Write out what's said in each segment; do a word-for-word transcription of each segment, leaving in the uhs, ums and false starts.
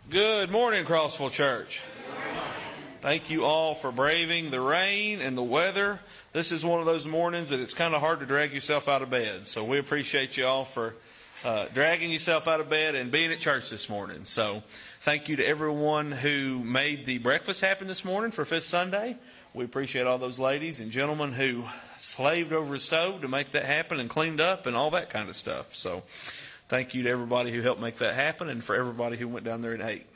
Good morning, Crossville Church. Thank you all for braving the rain and the weather. This is one of those mornings that it's kind of hard to drag yourself out of bed. So we appreciate you all for uh, dragging yourself out of bed and being at church this morning. So thank you to everyone who made the breakfast happen this morning for Fifth Sunday. We appreciate all those ladies and gentlemen who slaved over a stove to make that happen and cleaned up and all that kind of stuff. So thank you to everybody who helped make that happen and for everybody who went down there and ate.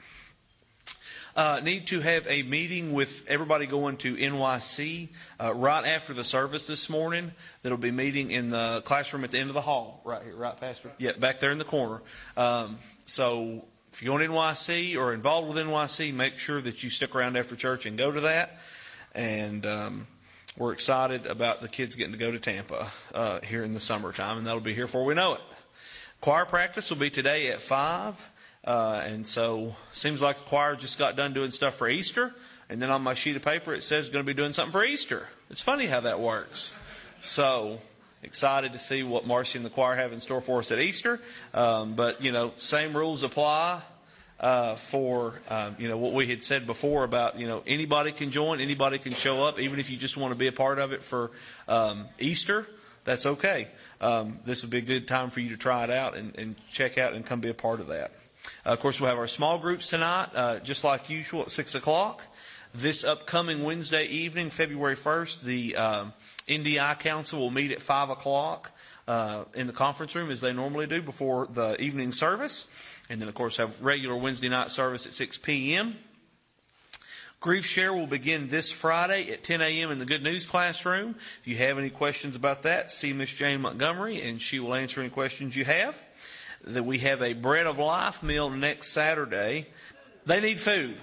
Uh, need to have a meeting with everybody going to N Y C uh, right after the service this morning. That'll be meeting in the classroom at the end of the hall, right here, right, Pastor? Yeah, back there in the corner. Um, so if you're going to N Y C or involved with N Y C, make sure that you stick around after church and go to that. And um, we're excited about the kids getting to go to Tampa uh, here in the summertime, and that'll be here before we know it. Choir practice will be today at five. Uh, and so, seems like the choir just got done doing stuff for Easter. And then on my sheet of paper, it says going to be doing something for Easter. It's funny how that works. So, excited to see what Marcy and the choir have in store for us at Easter. Um, but, you know, same rules apply uh, for, um, you know, what we had said before about, you know, anybody can join, anybody can show up, even if you just want to be a part of it for um, Easter. That's okay. Um, this would be a good time for you to try it out and, and check out and come be a part of that. Uh, of course, we'll have our small groups tonight, uh, just like usual, at six o'clock. This upcoming Wednesday evening, February first, the uh, N D I Council will meet at five o'clock uh, in the conference room, as they normally do, before the evening service. And then, of course, have regular Wednesday night service at six p.m. Grief Share will begin this Friday at ten a.m. in the Good News classroom. If you have any questions about that, see Miss Jane Montgomery, and she will answer any questions you have. That we have a Bread of Life meal next Saturday. They need food.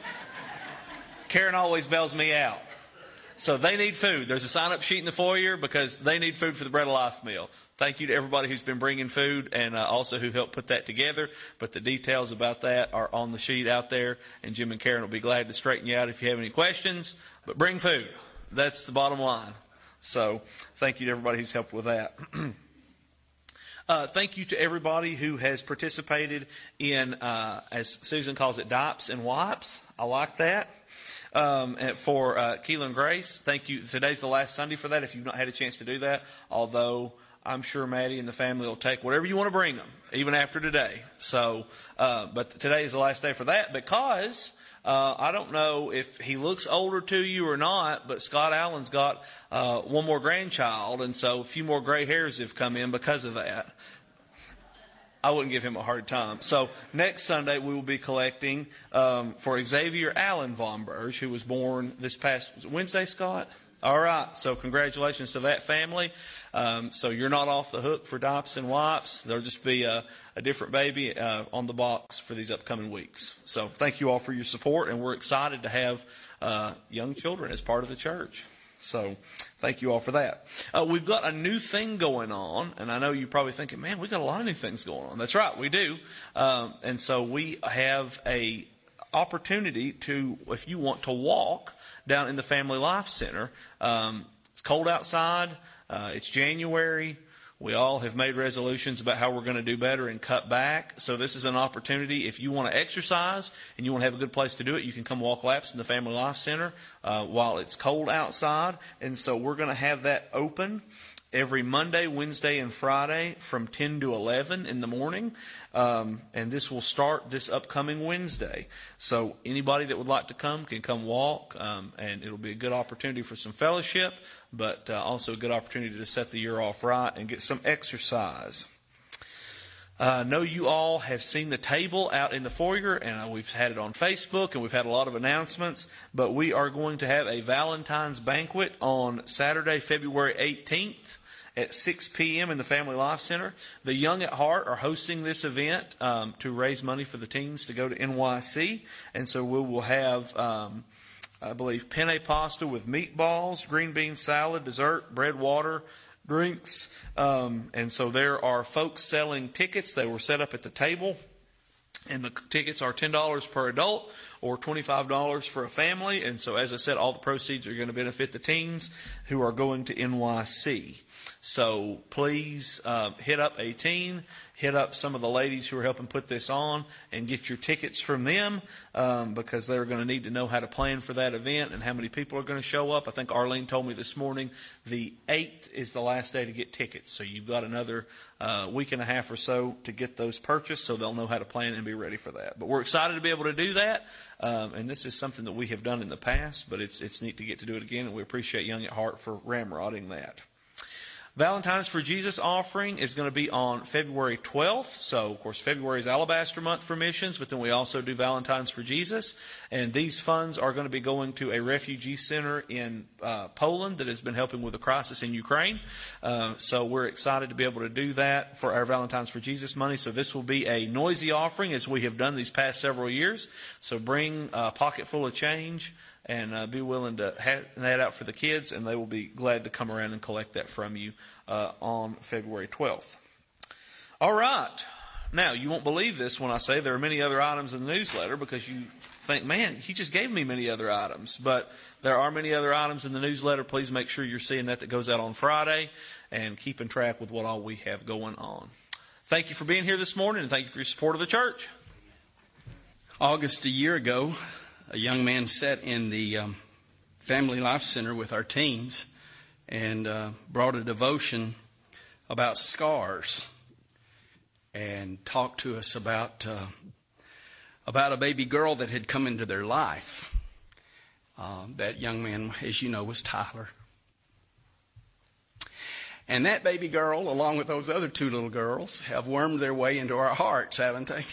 Karen always bails me out. So they need food. There's a sign-up sheet in the foyer because they need food for the Bread of Life meal. Thank you to everybody who's been bringing food and uh, also who helped put that together. But the details about that are on the sheet out there, and Jim and Karen will be glad to straighten you out if you have any questions. But bring food. That's the bottom line. So thank you to everybody who's helped with that. Uh, thank you to everybody who has participated in, uh, as Susan calls it, D I Ps and wipes. I like that. Um, and for uh, Keelan Grace, thank you. Today's the last Sunday for that if you've not had a chance to do that, although I'm sure Maddie and the family will take whatever you want to bring them, even after today. So, uh, but today is the last day for that because Uh, I don't know if he looks older to you or not, but Scott Allen's got uh, one more grandchild, and so a few more gray hairs have come in because of that. I wouldn't give him a hard time. So next Sunday we will be collecting um, for Xavier Allen Von Berge, who was born this past Wednesday, Scott? All right. So congratulations to that family. Um, so you're not off the hook for D I Ps and wipes. There'll just be a, a different baby uh, on the box for these upcoming weeks. So thank you all for your support, and we're excited to have uh, young children as part of the church. So thank you all for that. Uh, we've got a new thing going on, and I know you're probably thinking, man, we've got a lot of new things going on. That's right, we do. Um, and so we have a opportunity to, if you want to walk down in the Family Life Center. Um, it's cold outside. Uh, it's January. We all have made resolutions about how we're going to do better and cut back. So this is an opportunity. If you want to exercise and you want to have a good place to do it, you can come walk laps in the Family Life Center uh, while it's cold outside. And so we're going to have that open every Monday, Wednesday, and Friday from ten to eleven in the morning. Um, and this will start this upcoming Wednesday. So anybody that would like to come can come walk, um, and it'll be a good opportunity for some fellowship, but uh, also a good opportunity to set the year off right and get some exercise. I uh, know you all have seen the table out in the foyer, and uh, we've had it on Facebook, and we've had a lot of announcements, but we are going to have a Valentine's banquet on Saturday, February eighteenth. At six p.m. in the Family Life Center. The Young at Heart are hosting this event um, to raise money for the teens to go to N Y C. And so we will have, um, I believe, penne pasta with meatballs, green bean salad, dessert, bread, water, drinks. Um, and so there are folks selling tickets. They were set up at the table. And the tickets are ten dollars per adult or twenty-five dollars for a family. And so, as I said, all the proceeds are going to benefit the teens who are going to N Y C. So please uh, hit up a teen, hit up some of the ladies who are helping put this on, and get your tickets from them um, because they're going to need to know how to plan for that event and how many people are going to show up. I think Arlene told me this morning the eighth is the last day to get tickets. So you've got another uh, week and a half or so to get those purchased so they'll know how to plan and be ready for that. But we're excited to be able to do that. Um, and this is something that we have done in the past, but it's it's neat to get to do it again, and we appreciate Young at Heart for ramrodding that. Valentine's for Jesus offering is going to be on February twelfth. So, of course, February is Alabaster Month for missions, but then we also do Valentine's for Jesus. And these funds are going to be going to a refugee center in uh, Poland that has been helping with the crisis in Ukraine. Uh, so we're excited to be able to do that for our Valentine's for Jesus money. So this will be a noisy offering as we have done these past several years. So bring a pocket full of change and uh, be willing to have that out for the kids, and they will be glad to come around and collect that from you uh, on February twelfth. All right. Now, you won't believe this when I say there are many other items in the newsletter because you think, man, he just gave me many other items. But there are many other items in the newsletter. Please make sure you're seeing that that goes out on Friday and keeping track with what all we have going on. Thank you for being here this morning, and thank you for your support of the church. August a year ago, a young man sat in the um, Family Life Center with our teens and uh, brought a devotion about scars and talked to us about uh, about a baby girl that had come into their life. Uh, that young man, as you know, was Tyler. And that baby girl, along with those other two little girls, have wormed their way into our hearts, haven't they?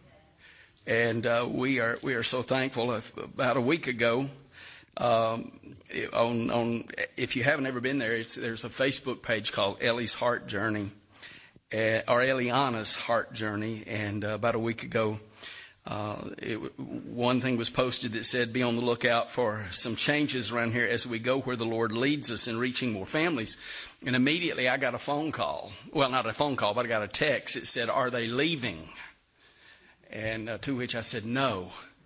And uh, we are we are so thankful. About a week ago, um, on on if you haven't ever been there, it's, there's a Facebook page called Ellie's Heart Journey, uh, or Eliana's Heart Journey. And uh, about a week ago, uh, it, one thing was posted that said, "Be on the lookout for some changes around here as we go where the Lord leads us in reaching more families." And immediately, I got a phone call. Well, not a phone call, but I got a text. It said, "Are they leaving?" And uh, to which I said, no.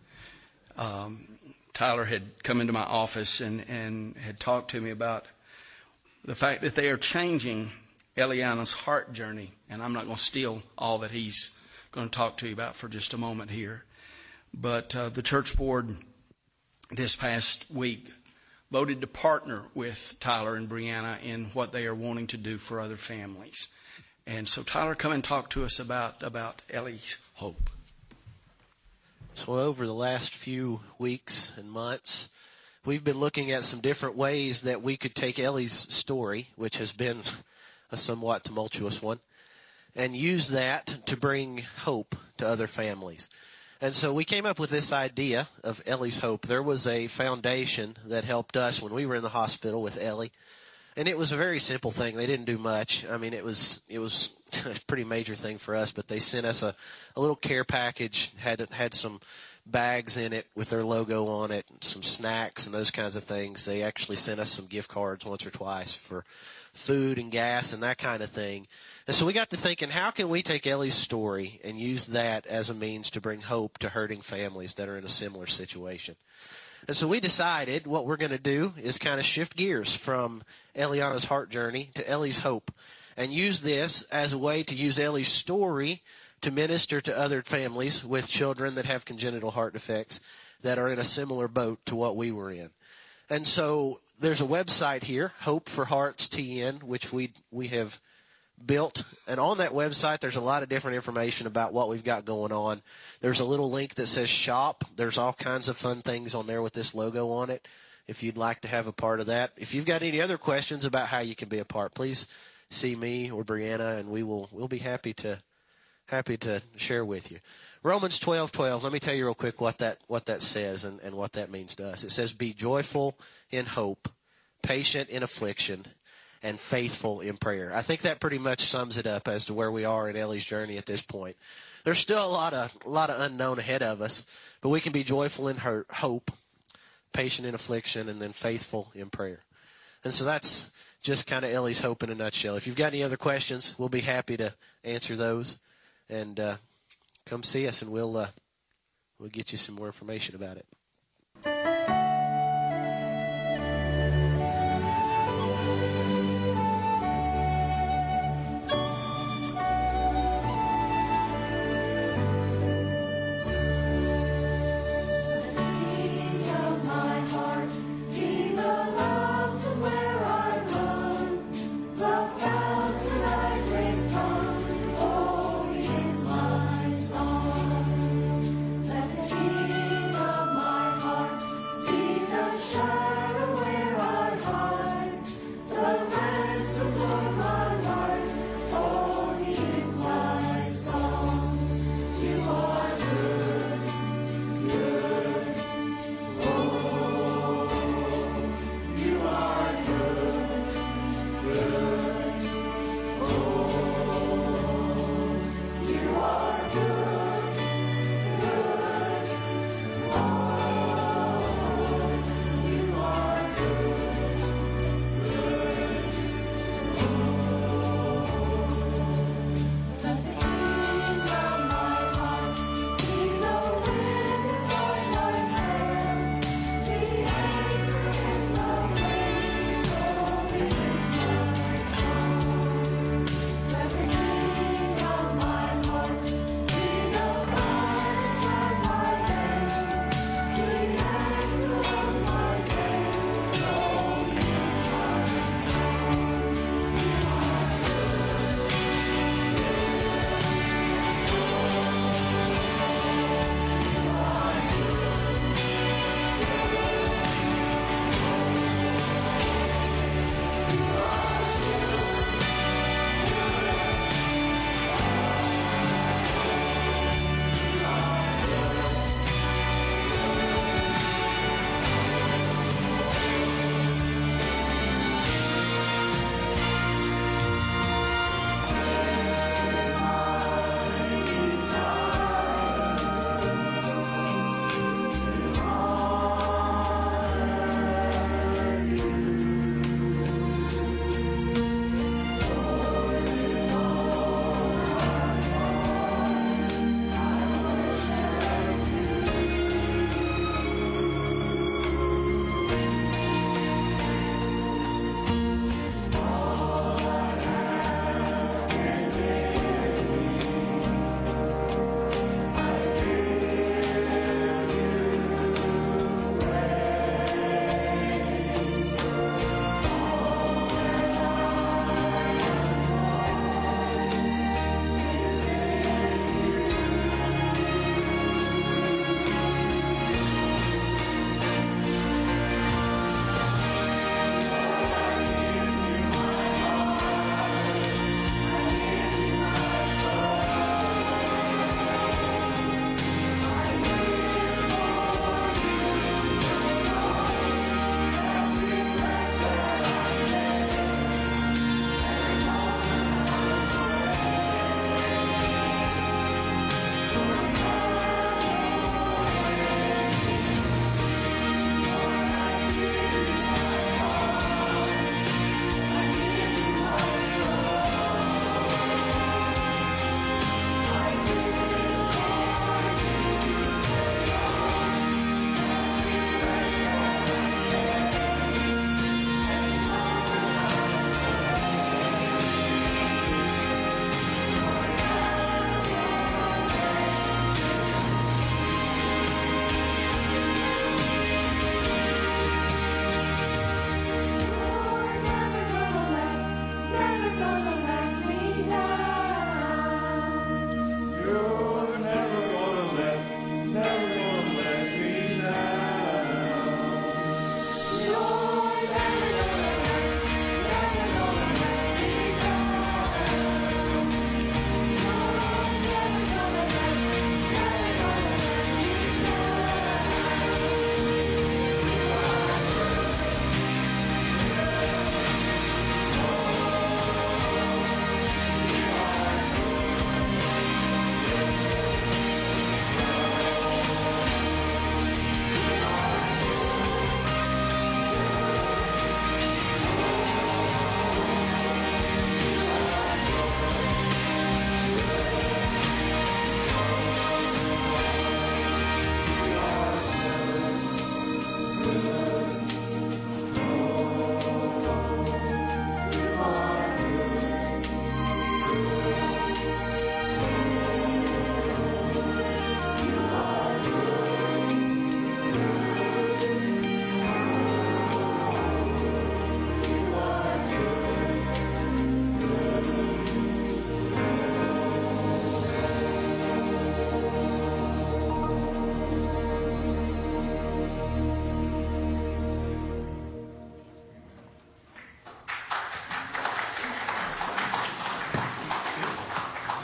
Um, Tyler had come into my office and, and had talked to me about the fact that they are changing Eliana's heart journey. And I'm not going to steal all that he's going to talk to you about for just a moment here. But uh, the church board this past week voted to partner with Tyler and Brianna in what they are wanting to do for other families. And so, Tyler, come and talk to us about, about Ellie's Hope. So over the last few weeks and months, we've been looking at some different ways that we could take Ellie's story, which has been a somewhat tumultuous one, and use that to bring hope to other families. And so we came up with this idea of Ellie's Hope. There was a foundation that helped us when we were in the hospital with Ellie. And it was a very simple thing. They didn't do much. I mean, it was it was a pretty major thing for us. But they sent us a, a little care package, had had some bags in it with their logo on it, some snacks and those kinds of things. They actually sent us some gift cards once or twice for food and gas and that kind of thing. And so we got to thinking, how can we take Ellie's story and use that as a means to bring hope to hurting families that are in a similar situation? And so we decided what we're going to do is kind of shift gears from Eliana's heart journey to Ellie's hope and use this as a way to use Ellie's story to minister to other families with children that have congenital heart defects that are in a similar boat to what we were in. And so there's a website here, Hope for Hearts T N, which we we have built. And on that website, there's a lot of different information about what we've got going on. There's a little link that says shop. There's all kinds of fun things on there with this logo on it if you'd like to have a part of that. If you've got any other questions about how you can be a part, please see me or Brianna, and we will we'll be happy to happy to share with you. Romans twelve twelve, let me tell you real quick what that what that says and, and what that means to us. It says, be joyful in hope, patient in affliction, and faithful in prayer. I think that pretty much sums it up as to where we are in Ellie's journey at this point. There's still a lot of a lot of unknown ahead of us, but we can be joyful in her hope, patient in affliction, and then faithful in prayer. And so that's just kind of Ellie's hope in a nutshell. If you've got any other questions, we'll be happy to answer those. And uh, come see us, and we'll uh, we'll get you some more information about it.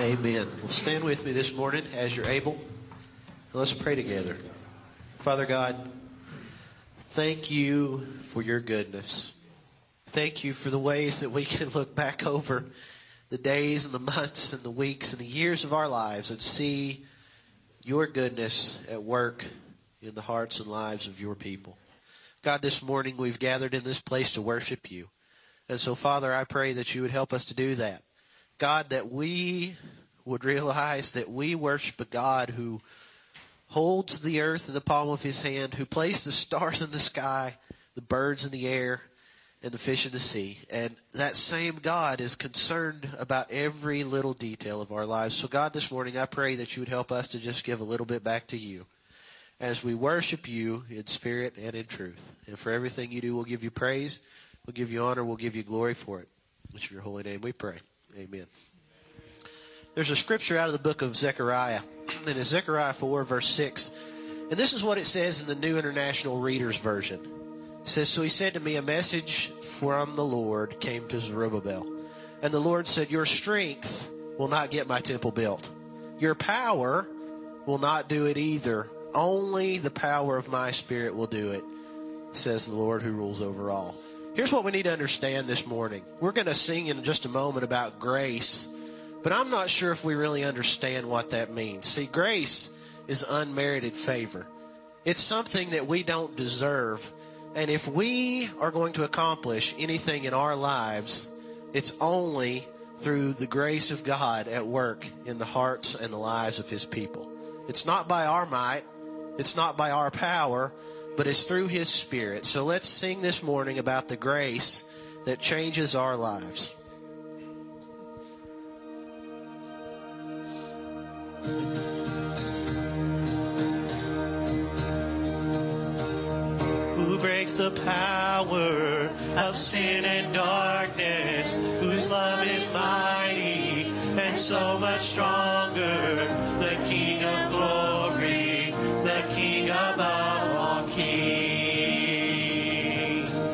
Amen. Well, stand with me this morning as you're able. Let's pray together. Father God, thank you for your goodness. Thank you for the ways that we can look back over the days and the months and the weeks and the years of our lives and see your goodness at work in the hearts and lives of your people. God, this morning we've gathered in this place to worship you. And so, Father, I pray that you would help us to do that. God, that we would realize that we worship a God who holds the earth in the palm of his hand, who placed the stars in the sky, the birds in the air, and the fish in the sea. And that same God is concerned about every little detail of our lives. So, God, this morning I pray that you would help us to just give a little bit back to you as we worship you in spirit and in truth. And for everything you do, we'll give you praise, we'll give you honor, we'll give you glory for it. It's in your holy name we pray. Amen. There's a scripture out of the book of Zechariah, and it's Zechariah four, verse six. And this is what it says in the New International Reader's Version. It says, "So he said to me, a message from the Lord came to Zerubbabel. And the Lord said, your strength will not get my temple built. Your power will not do it either. Only the power of my Spirit will do it, says the Lord who rules over all." Here's what we need to understand this morning. We're going to sing in just a moment about grace, but I'm not sure if we really understand what that means. See, grace is unmerited favor. It's something that we don't deserve. And if we are going to accomplish anything in our lives, it's only through the grace of God at work in the hearts and the lives of his people. It's not by our might. It's not by our power, but it's through his Spirit. So let's sing this morning about the grace that changes our lives. Who breaks the power of sin and darkness, whose love is mighty and so much stronger, the King of glory, the King above all kings,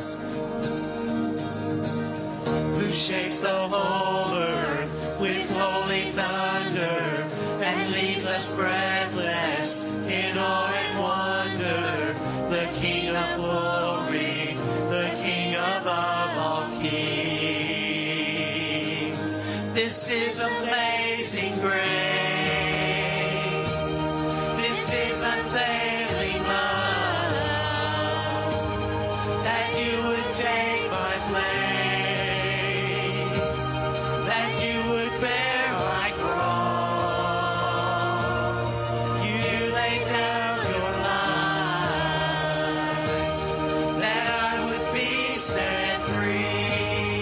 who shakes the whole earth with holy thunder and leaves us breathless in awe and wonder, the King of glory, the King above all kings. This is amazing grace. This is unfailing love, that you would take my place, that you would bear my cross. You laid down your life, that I would be set free.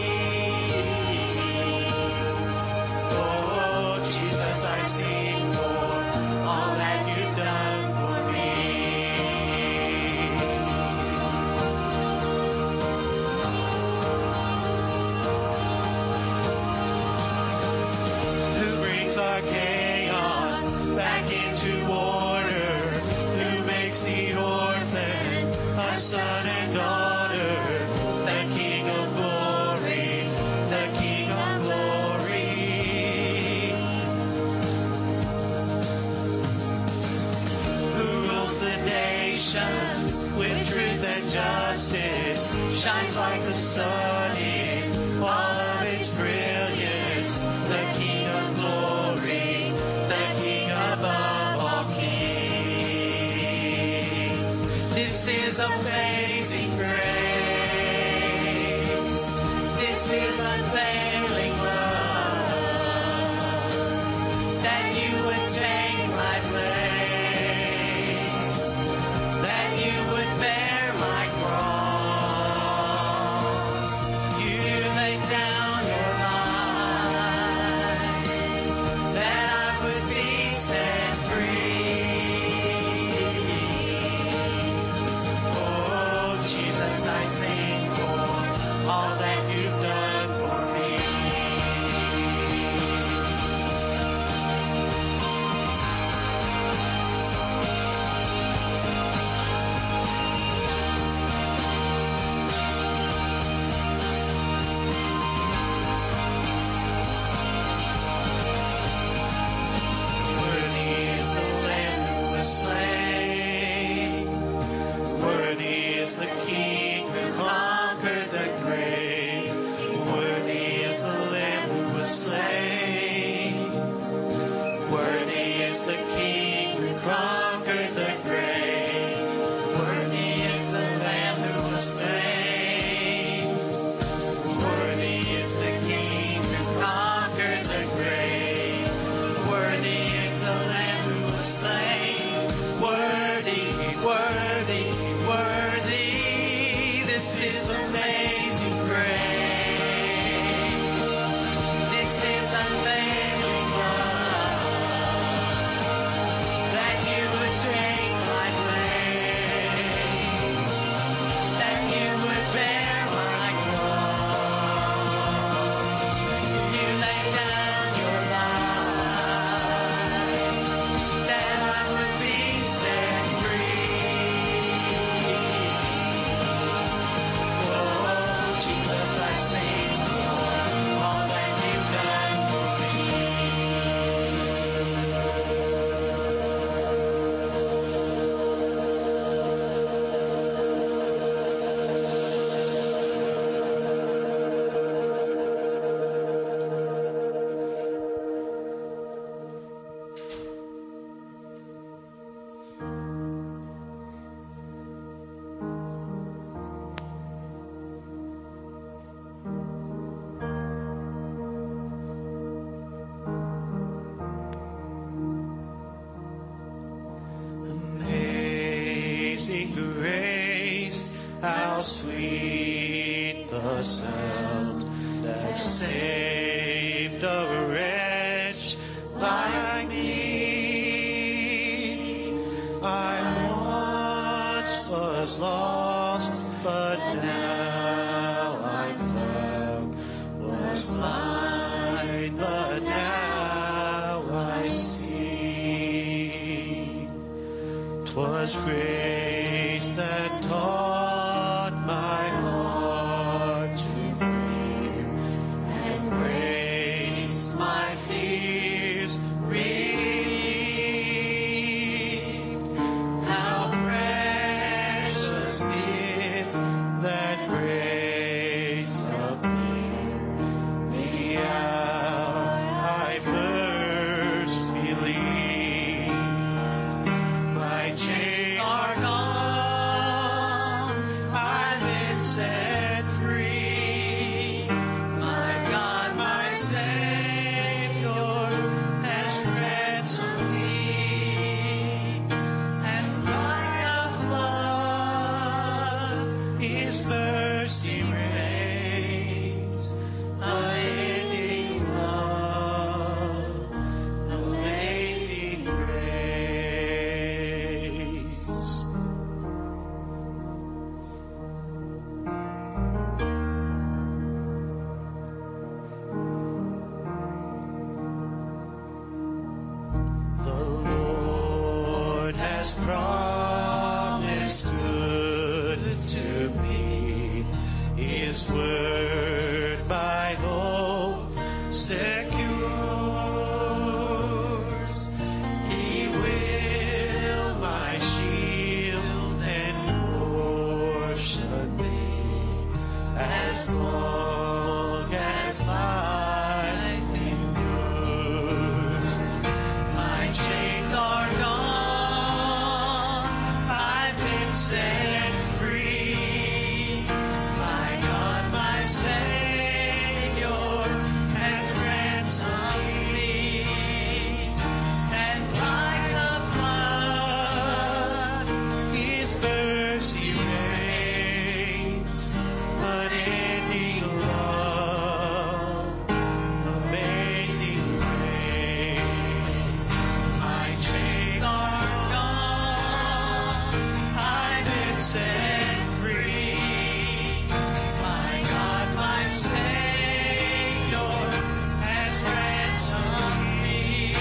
Oh, Jesus, I sing for all that you've done for me. Who brings our chaos back into order, who makes the orphan a son and daughter, the King of glory, the King of glory, who rules the nations with truth and justice, shines like the sun in all of its brilliance, the King of glory, the King above all kings. This is amazing grace. This is unfailing love, that you would take my place, that you would bear my cross. You laid down your life, that I would be set free. Oh, sweet the sound that saved a wretch like me. I once was lost, but now I'm found. Was blind, but now I see. 'Twas grace that taught my heart to fear, and grace my fears relieved. How precious did that grace appear the hour I first believed. My chains are gone, I've been set free. My God, my Savior has ransomed me. And like a flood, His mercy reigns. Unending love, amazing grace. The Lord has promised good to me. His word by hope secures. He will my shield and portion be as long as life endures. My chains are gone, I've been set free. My God, my Savior has ransomed me. And like a flood, His mercy reigns. Unending love, amazing grace. My chains are gone, I've been set free. My God, my Savior has ransomed me.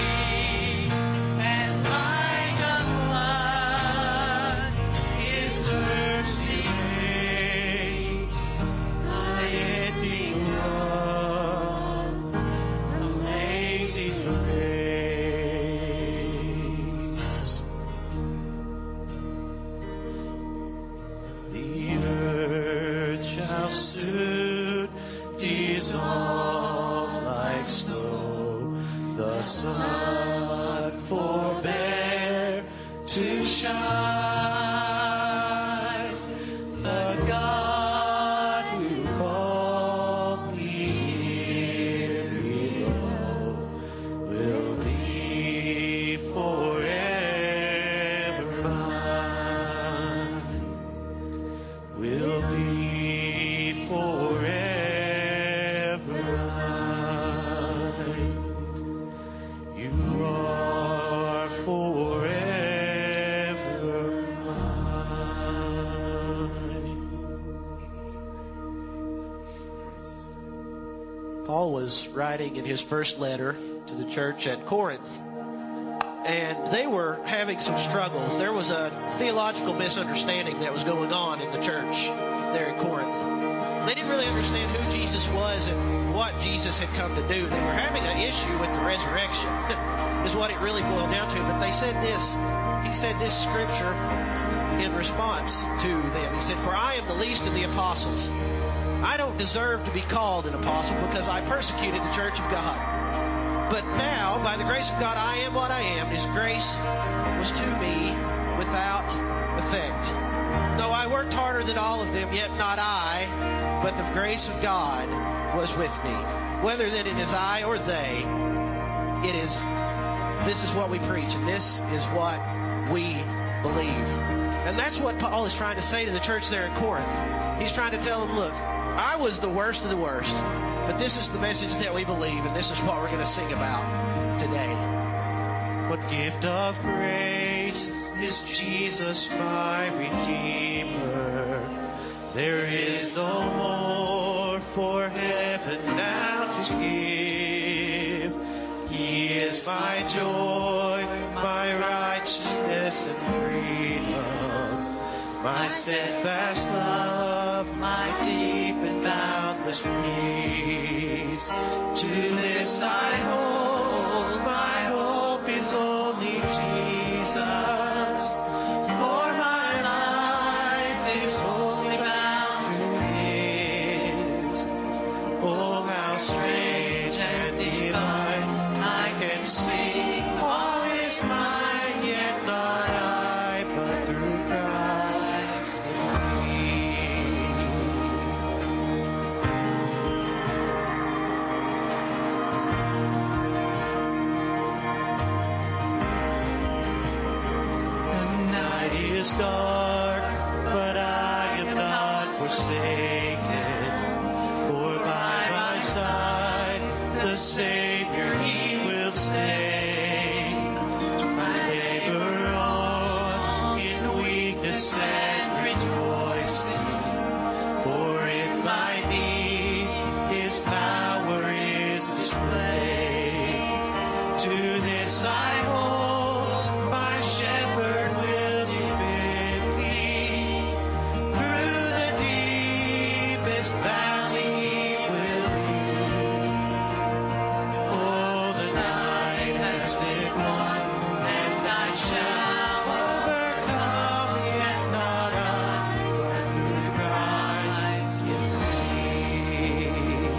And like a flood, His mercy reigns. Unending love, amazing grace. The earth shall soon dissolve like snow. The sun forbear to shine. The God who called me here below will be forever mine. Will be forever mine. You are forever mine. Paul was writing in his first letter to the church at Corinth, and they were having some struggles. There was a theological misunderstanding that was going on in the church there in Corinth. They didn't really understand who Jesus was and what Jesus had come to do. They were having an issue with the resurrection, is what it really boiled down to. But they said this, he said this scripture in response to them. He said, "For I am the least of the apostles. I don't deserve to be called an apostle because I persecuted the church of God. But now, by the grace of God, I am what I am. His grace was to me without effect. Though I worked harder than all of them, yet not I, but the grace of God was with me. Whether then it is I or they, it is, this is what we preach, and this is what we believe." And that's what Paul is trying to say to the church there at Corinth. He's trying to tell them, look, I was the worst of the worst, but this is the message that we believe, and this is what we're going to sing about today. What gift of grace is Jesus my Redeemer? There is no more for heaven now to give. He is my joy, my righteousness and freedom, my steadfast love, my deep and boundless peace. To this I hold, my hope is only Jesus. For my life is wholly bound to His. Oh, how strange and divine, I can speak, all is mine, yet not I, but through Christ in me. The night is dark, but I am not forsaken, for by my side the Savior He will stay. My labor on in weakness and rejoicing, for in my need His power is displayed. To this I hold, my shepherd will defend me. Through the deepest valley He will lead. Oh, the night has been won, and I shall overcome, yet not I, but through Christ in me.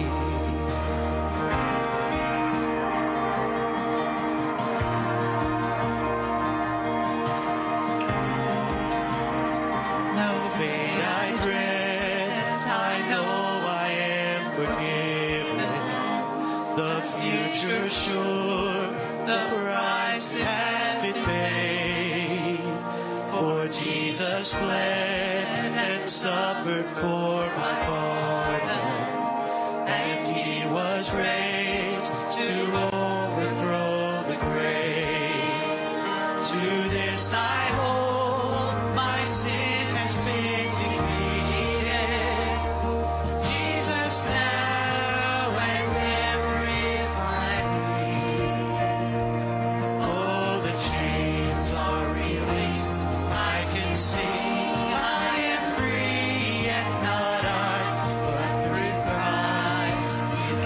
No pain I dread, I know I am forgiven. The future sure, the price has been paid. For Jesus bled and suffered for my pardon, and He was raised to overthrow the grave. To this I hold, my sin has been defeated. Jesus now and ever is my need. Oh, the chains are released, I can see I am free, yet not I, but through Christ in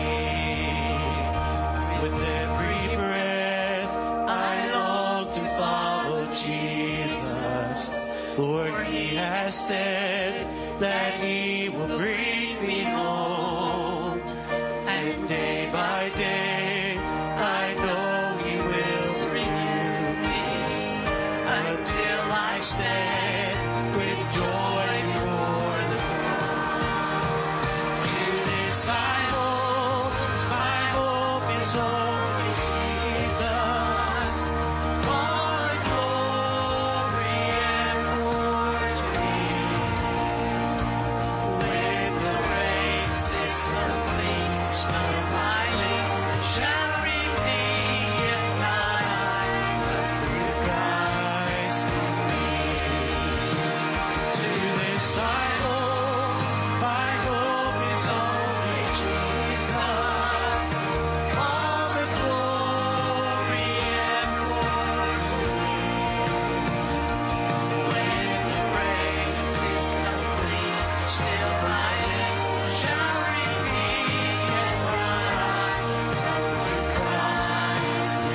me. With every breath I long to follow Jesus, for He has said that He will bring me home. And day by day I know He will renew me, until I stand with joy before the throne. To this I hold, my hope is only Jesus. All glory and glory to Thee. When the race is complete, still my lips shall repeat, yet not I, but through Christ in me. To this I hold, my hope is only Jesus. All the glory and glory to Thee. When the race is complete, still my lips shall repeat, yet not I, but through Christ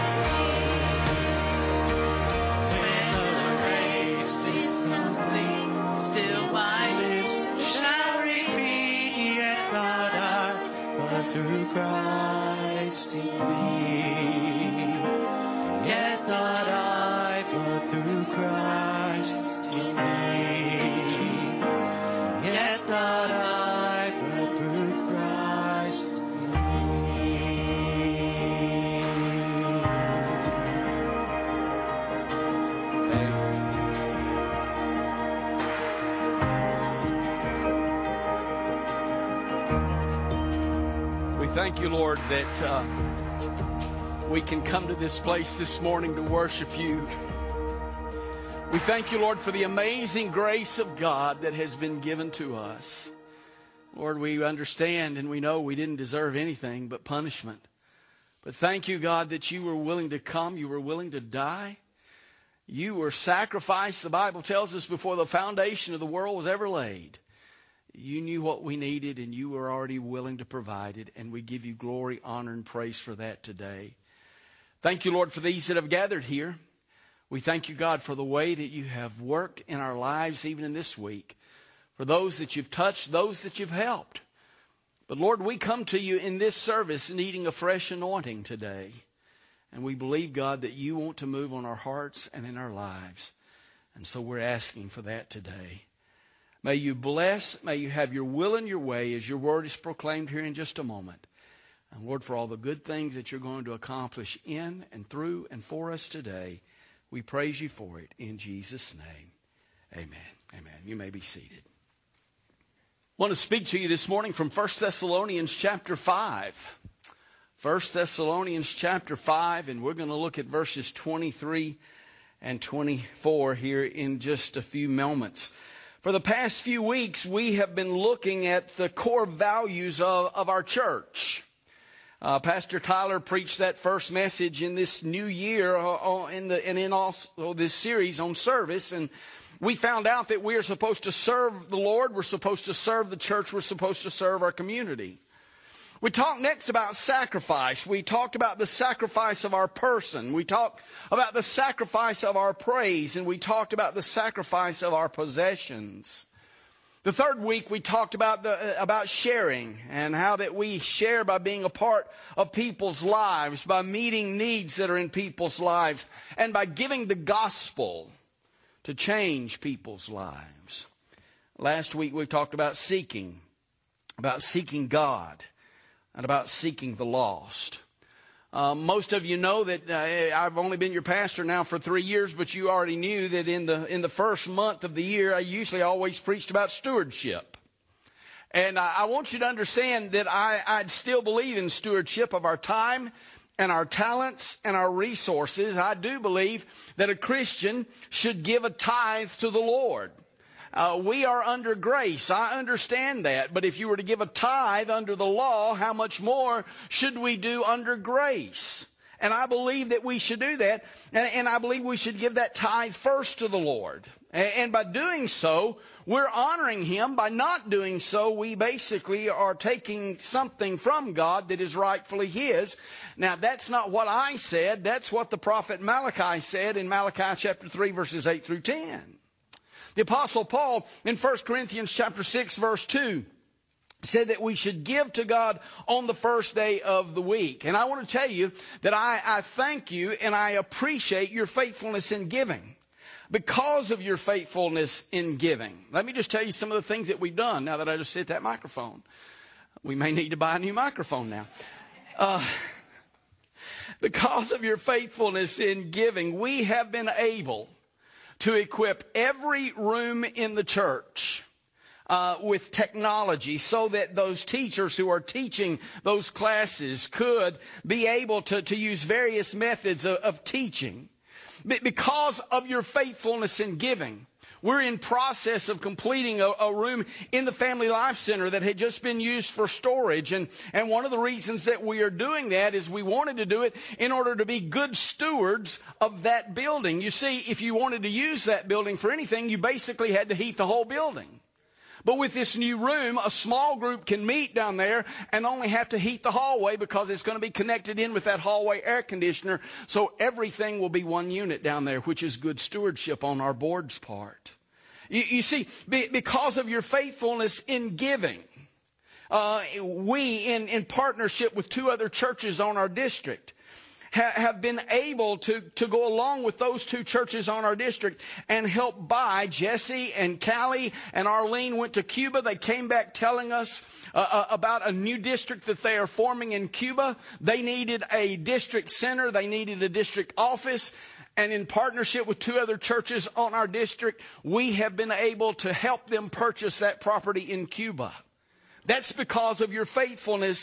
in me. When the race is complete, still my lips shall repeat, yet not I, but through Christ in me. Yet not I, but through Christ in me. Yet not I, but through Christ in me. thank you, Lord, that uh, we can come to this place this morning to worship you. We thank you, Lord, for the amazing grace of God that has been given to us. Lord, we understand and we know we didn't deserve anything but punishment. But thank you, God, that you were willing to come. You were willing to die. You were sacrificed, the Bible tells us, before the foundation of the world was ever laid. You knew what we needed, and you were already willing to provide it. And we give you glory, honor, and praise for that today. Thank you, Lord, for these that have gathered here. We thank you, God, for the way that you have worked in our lives, even in this week. For those that you've touched, those that you've helped. But, Lord, we come to you in this service needing a fresh anointing today. And we believe, God, that you want to move on our hearts and in our lives. And so we're asking for that today. May you bless, may you have your will and your way as your word is proclaimed here in just a moment. And Lord, for all the good things that you're going to accomplish in and through and for us today, we praise you for it in Jesus' name. Amen. Amen. You may be seated. I want to speak to you this morning from First Thessalonians chapter five. First Thessalonians chapter five, and we're going to look at verses twenty-three and twenty-four here in just a few moments. For the past few weeks, we have been looking at the core values of, of our church. Uh, Pastor Tyler preached that first message in this new year uh, in the, and in also this series on service. And we found out that we are supposed to serve the Lord. We're supposed to serve the church. We're supposed to serve our community. We talked next about sacrifice. We talked about the sacrifice of our person. We talked about the sacrifice of our praise. And we talked about the sacrifice of our possessions. The third week we talked about the, about sharing and how that we share by being a part of people's lives, by meeting needs that are in people's lives, and by giving the gospel to change people's lives. Last week we talked about seeking, about seeking God. And about seeking the lost. Uh, most of you know that uh, I've only been your pastor now for three years, but you already knew that in the in the first month of the year, I usually always preached about stewardship. And I, I want you to understand that I I'd still believe in stewardship of our time and our talents and our resources. I do believe that a Christian should give a tithe to the Lord. Uh, we are under grace. I understand that. But if you were to give a tithe under the law, how much more should we do under grace? And I believe that we should do that. And, and I believe we should give that tithe first to the Lord. And, and by doing so, we're honoring Him. By not doing so, we basically are taking something from God that is rightfully His. Now, that's not what I said. That's what the prophet Malachi said in Malachi chapter three, verses eight through ten. The Apostle Paul in First Corinthians chapter six, verse two, said that we should give to God on the first day of the week. And I want to tell you that I, I thank you and I appreciate your faithfulness in giving. Because of your faithfulness in giving. Let me just tell you some of the things that we've done now that I just hit that microphone. We may need to buy a new microphone now. Uh, because of your faithfulness in giving, we have been able to equip every room in the church uh, with technology so that those teachers who are teaching those classes could be able to, to use various methods of, of teaching. Because of your faithfulness in giving, we're in process of completing a, a room in the Family Life Center that had just been used for storage. And, and one of the reasons that we are doing that is we wanted to do it in order to be good stewards of that building. You see, if you wanted to use that building for anything, you basically had to heat the whole building. But with this new room, a small group can meet down there and only have to heat the hallway because it's going to be connected in with that hallway air conditioner. So everything will be one unit down there, which is good stewardship on our board's part. You, you see, be, because of your faithfulness in giving, uh, we, in, in partnership with two other churches on our district, have been able to, to go along with those two churches on our district and help buy. Jesse and Callie and Arlene went to Cuba. They came back telling us uh, about a new district that they are forming in Cuba. They needed a district center. They needed a district office. And in partnership with two other churches on our district, we have been able to help them purchase that property in Cuba. That's because of your faithfulness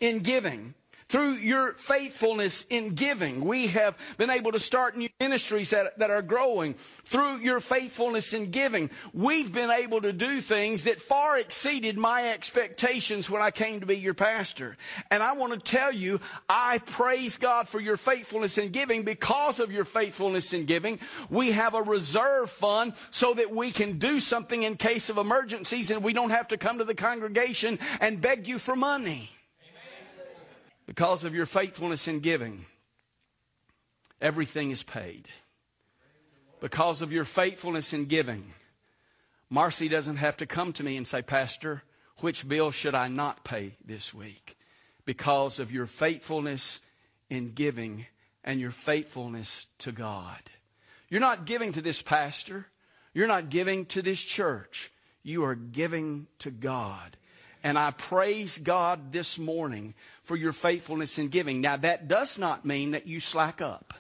in giving. Through your faithfulness in giving, we have been able to start new ministries that, that are growing. Through your faithfulness in giving, we've been able to do things that far exceeded my expectations when I came to be your pastor. And I want to tell you, I praise God for your faithfulness in giving. Because of your faithfulness in giving, we have a reserve fund so that we can do something in case of emergencies and we don't have to come to the congregation and beg you for money. Because of your faithfulness in giving, everything is paid. Because of your faithfulness in giving, Marcy doesn't have to come to me and say, Pastor, which bill should I not pay this week? Because of your faithfulness in giving and your faithfulness to God. You're not giving to this pastor. You're not giving to this church. You are giving to God. And I praise God this morning for your faithfulness in giving. Now, that does not mean that you slack up.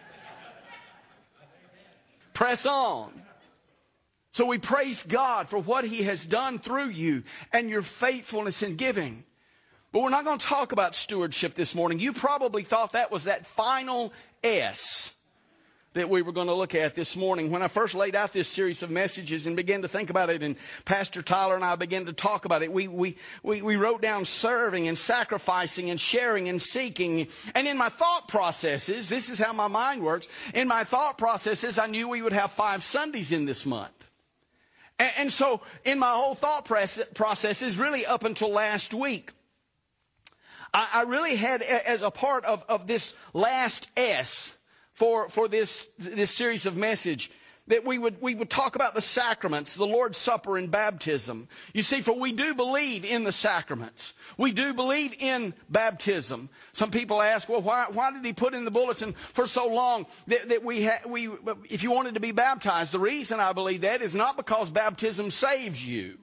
Press on. So we praise God for what He has done through you and your faithfulness in giving. But we're not going to talk about stewardship this morning. You probably thought that was that final S that we were going to look at this morning. When I first laid out this series of messages and began to think about it, and Pastor Tyler and I began to talk about it, we, we, we, we wrote down serving and sacrificing and sharing and seeking. And in my thought processes, this is how my mind works, in my thought processes, I knew we would have five Sundays in this month. And, and so in my whole thought processes, really up until last week, I, I really had, as a part of, of this last S, For for this this series of message, that we would we would talk about the sacraments, the Lord's Supper and baptism. You see, for we do believe in the sacraments. We do believe in baptism. Some people ask, well, why why did he put in the bulletin for so long that, that we ha- we if you wanted to be baptized? The reason I believe that is not because baptism saves you.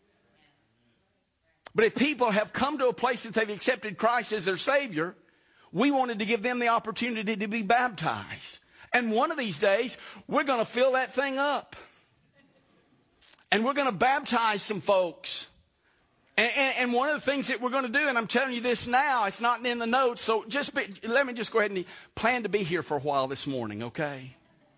But if people have come to a place that they've accepted Christ as their Savior, we wanted to give them the opportunity to be baptized. And one of these days, we're going to fill that thing up. And we're going to baptize some folks. And, and, and one of the things that we're going to do, and I'm telling you this now, it's not in the notes, so just be, let me just go ahead and plan to be here for a while this morning, okay?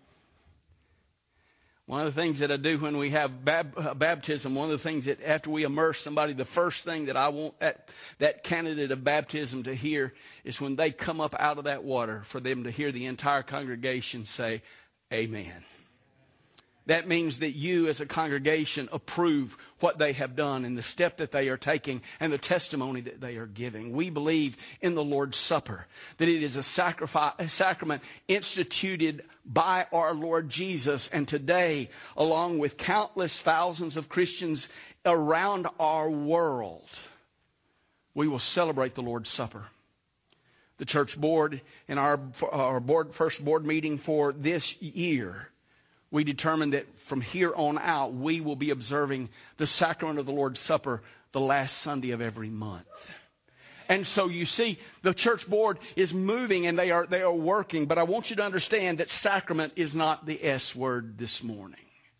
One of the things that I do when we have bab- uh, baptism, one of the things that after we immerse somebody, the first thing that I want that, that candidate of baptism to hear is when they come up out of that water, for them to hear the entire congregation say, Amen. That means that you as a congregation approve what they have done and the step that they are taking and the testimony that they are giving. We believe in the Lord's Supper, that it is a, sacrifice, a sacrament instituted by our Lord Jesus. And today, along with countless thousands of Christians around our world, we will celebrate the Lord's Supper. The church board, in our, our board, first board meeting for this year, we determined that from here on out, we will be observing the sacrament of the Lord's Supper the last Sunday of every month. And so you see, the church board is moving and they are they are working. But I want you to understand that sacrament is not the S word this morning.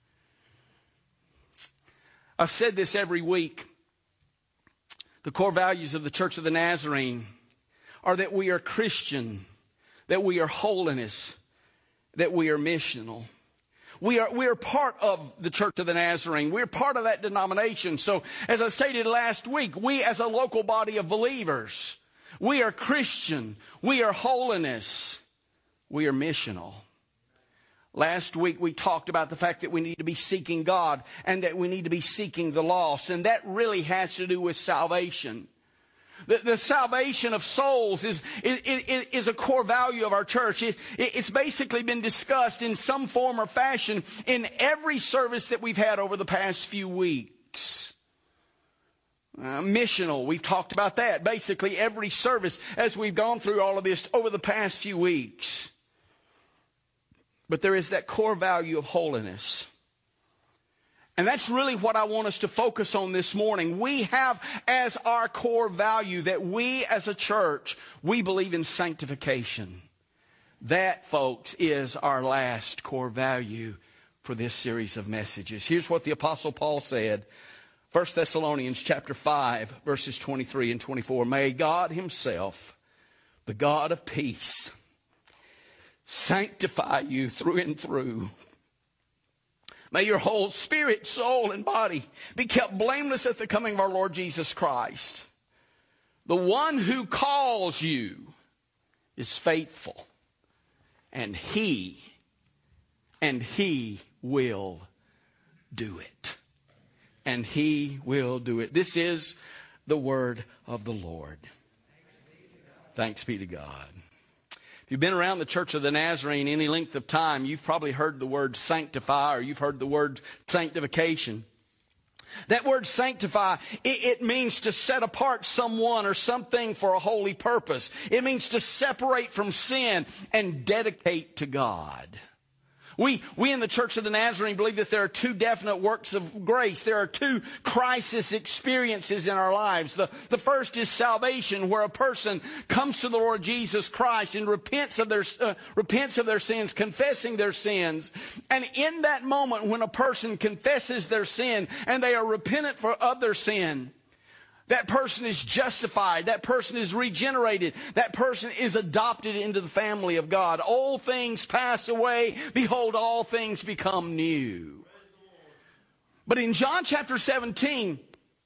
I've said this every week. The core values of the Church of the Nazarene are that we are Christian, that we are holiness, that we are missional. We are, we are part of the Church of the Nazarene. We're part of that denomination. So, as I stated last week, we as a local body of believers, we are Christian. We are holiness. We are missional. Last week we talked about the fact that we need to be seeking God and that we need to be seeking the lost. And that really has to do with salvation. The, the salvation of souls is, is, is a core value of our church. It, it's basically been discussed in some form or fashion in every service that we've had over the past few weeks. Uh, missional, we've talked about that. Basically every service as we've gone through all of this over the past few weeks. But there is that core value of holiness. And that's really what I want us to focus on this morning. We have as our core value that we as a church, we believe in sanctification. That, folks, is our last core value for this series of messages. Here's what the Apostle Paul said. First Thessalonians chapter five, verses twenty-three and twenty-four. May God himself, the God of peace, sanctify you through and through. May your whole spirit, soul, and body be kept blameless at the coming of our Lord Jesus Christ. The one who calls you is faithful, and he, and he will do it. And he will do it. This is the word of the Lord. Thanks be to God. If you've been around the Church of the Nazarene any length of time, you've probably heard the word sanctify, or you've heard the word sanctification. That word sanctify, it, it means to set apart someone or something for a holy purpose. It means to separate from sin and dedicate to God. We, we in the Church of the Nazarene believe that there are two definite works of grace. There are two crisis experiences in our lives. The, the first is salvation, where a person comes to the Lord Jesus Christ and repents of their, uh, repents of their sins, confessing their sins. And in that moment when a person confesses their sin and they are repentant for, of their sin, that person is justified. That person is regenerated. That person is adopted into the family of God. Old things pass away. Behold, all things become new. But in John chapter seventeen,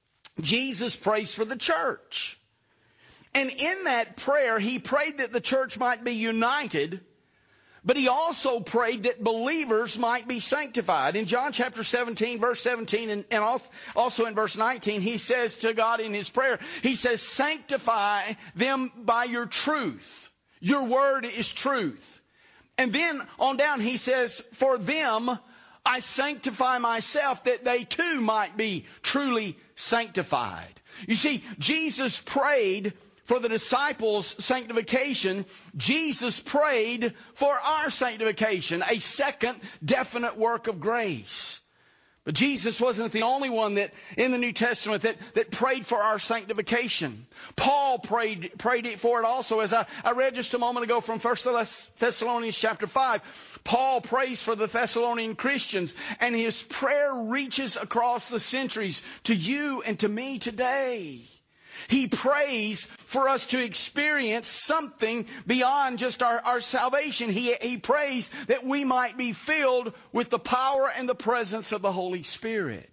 Jesus prays for the church. And in that prayer, he prayed that the church might be united. But he also prayed that believers might be sanctified. In John chapter seventeen, verse seventeen, and, and also in verse nineteen, he says to God in his prayer, he says, sanctify them by your truth. Your word is truth. And then on down he says, for them I sanctify myself, that they too might be truly sanctified. You see, Jesus prayed for the disciples' sanctification. Jesus prayed for our sanctification, a second definite work of grace. But Jesus wasn't the only one that in the New Testament that, that prayed for our sanctification. Paul prayed prayed for it also. As I, I read just a moment ago from First Thessalonians chapter five, Paul prays for the Thessalonian Christians, and his prayer reaches across the centuries to you and to me today. He prays for us to experience something beyond just our, our salvation. He, he prays that we might be filled with the power and the presence of the Holy Spirit.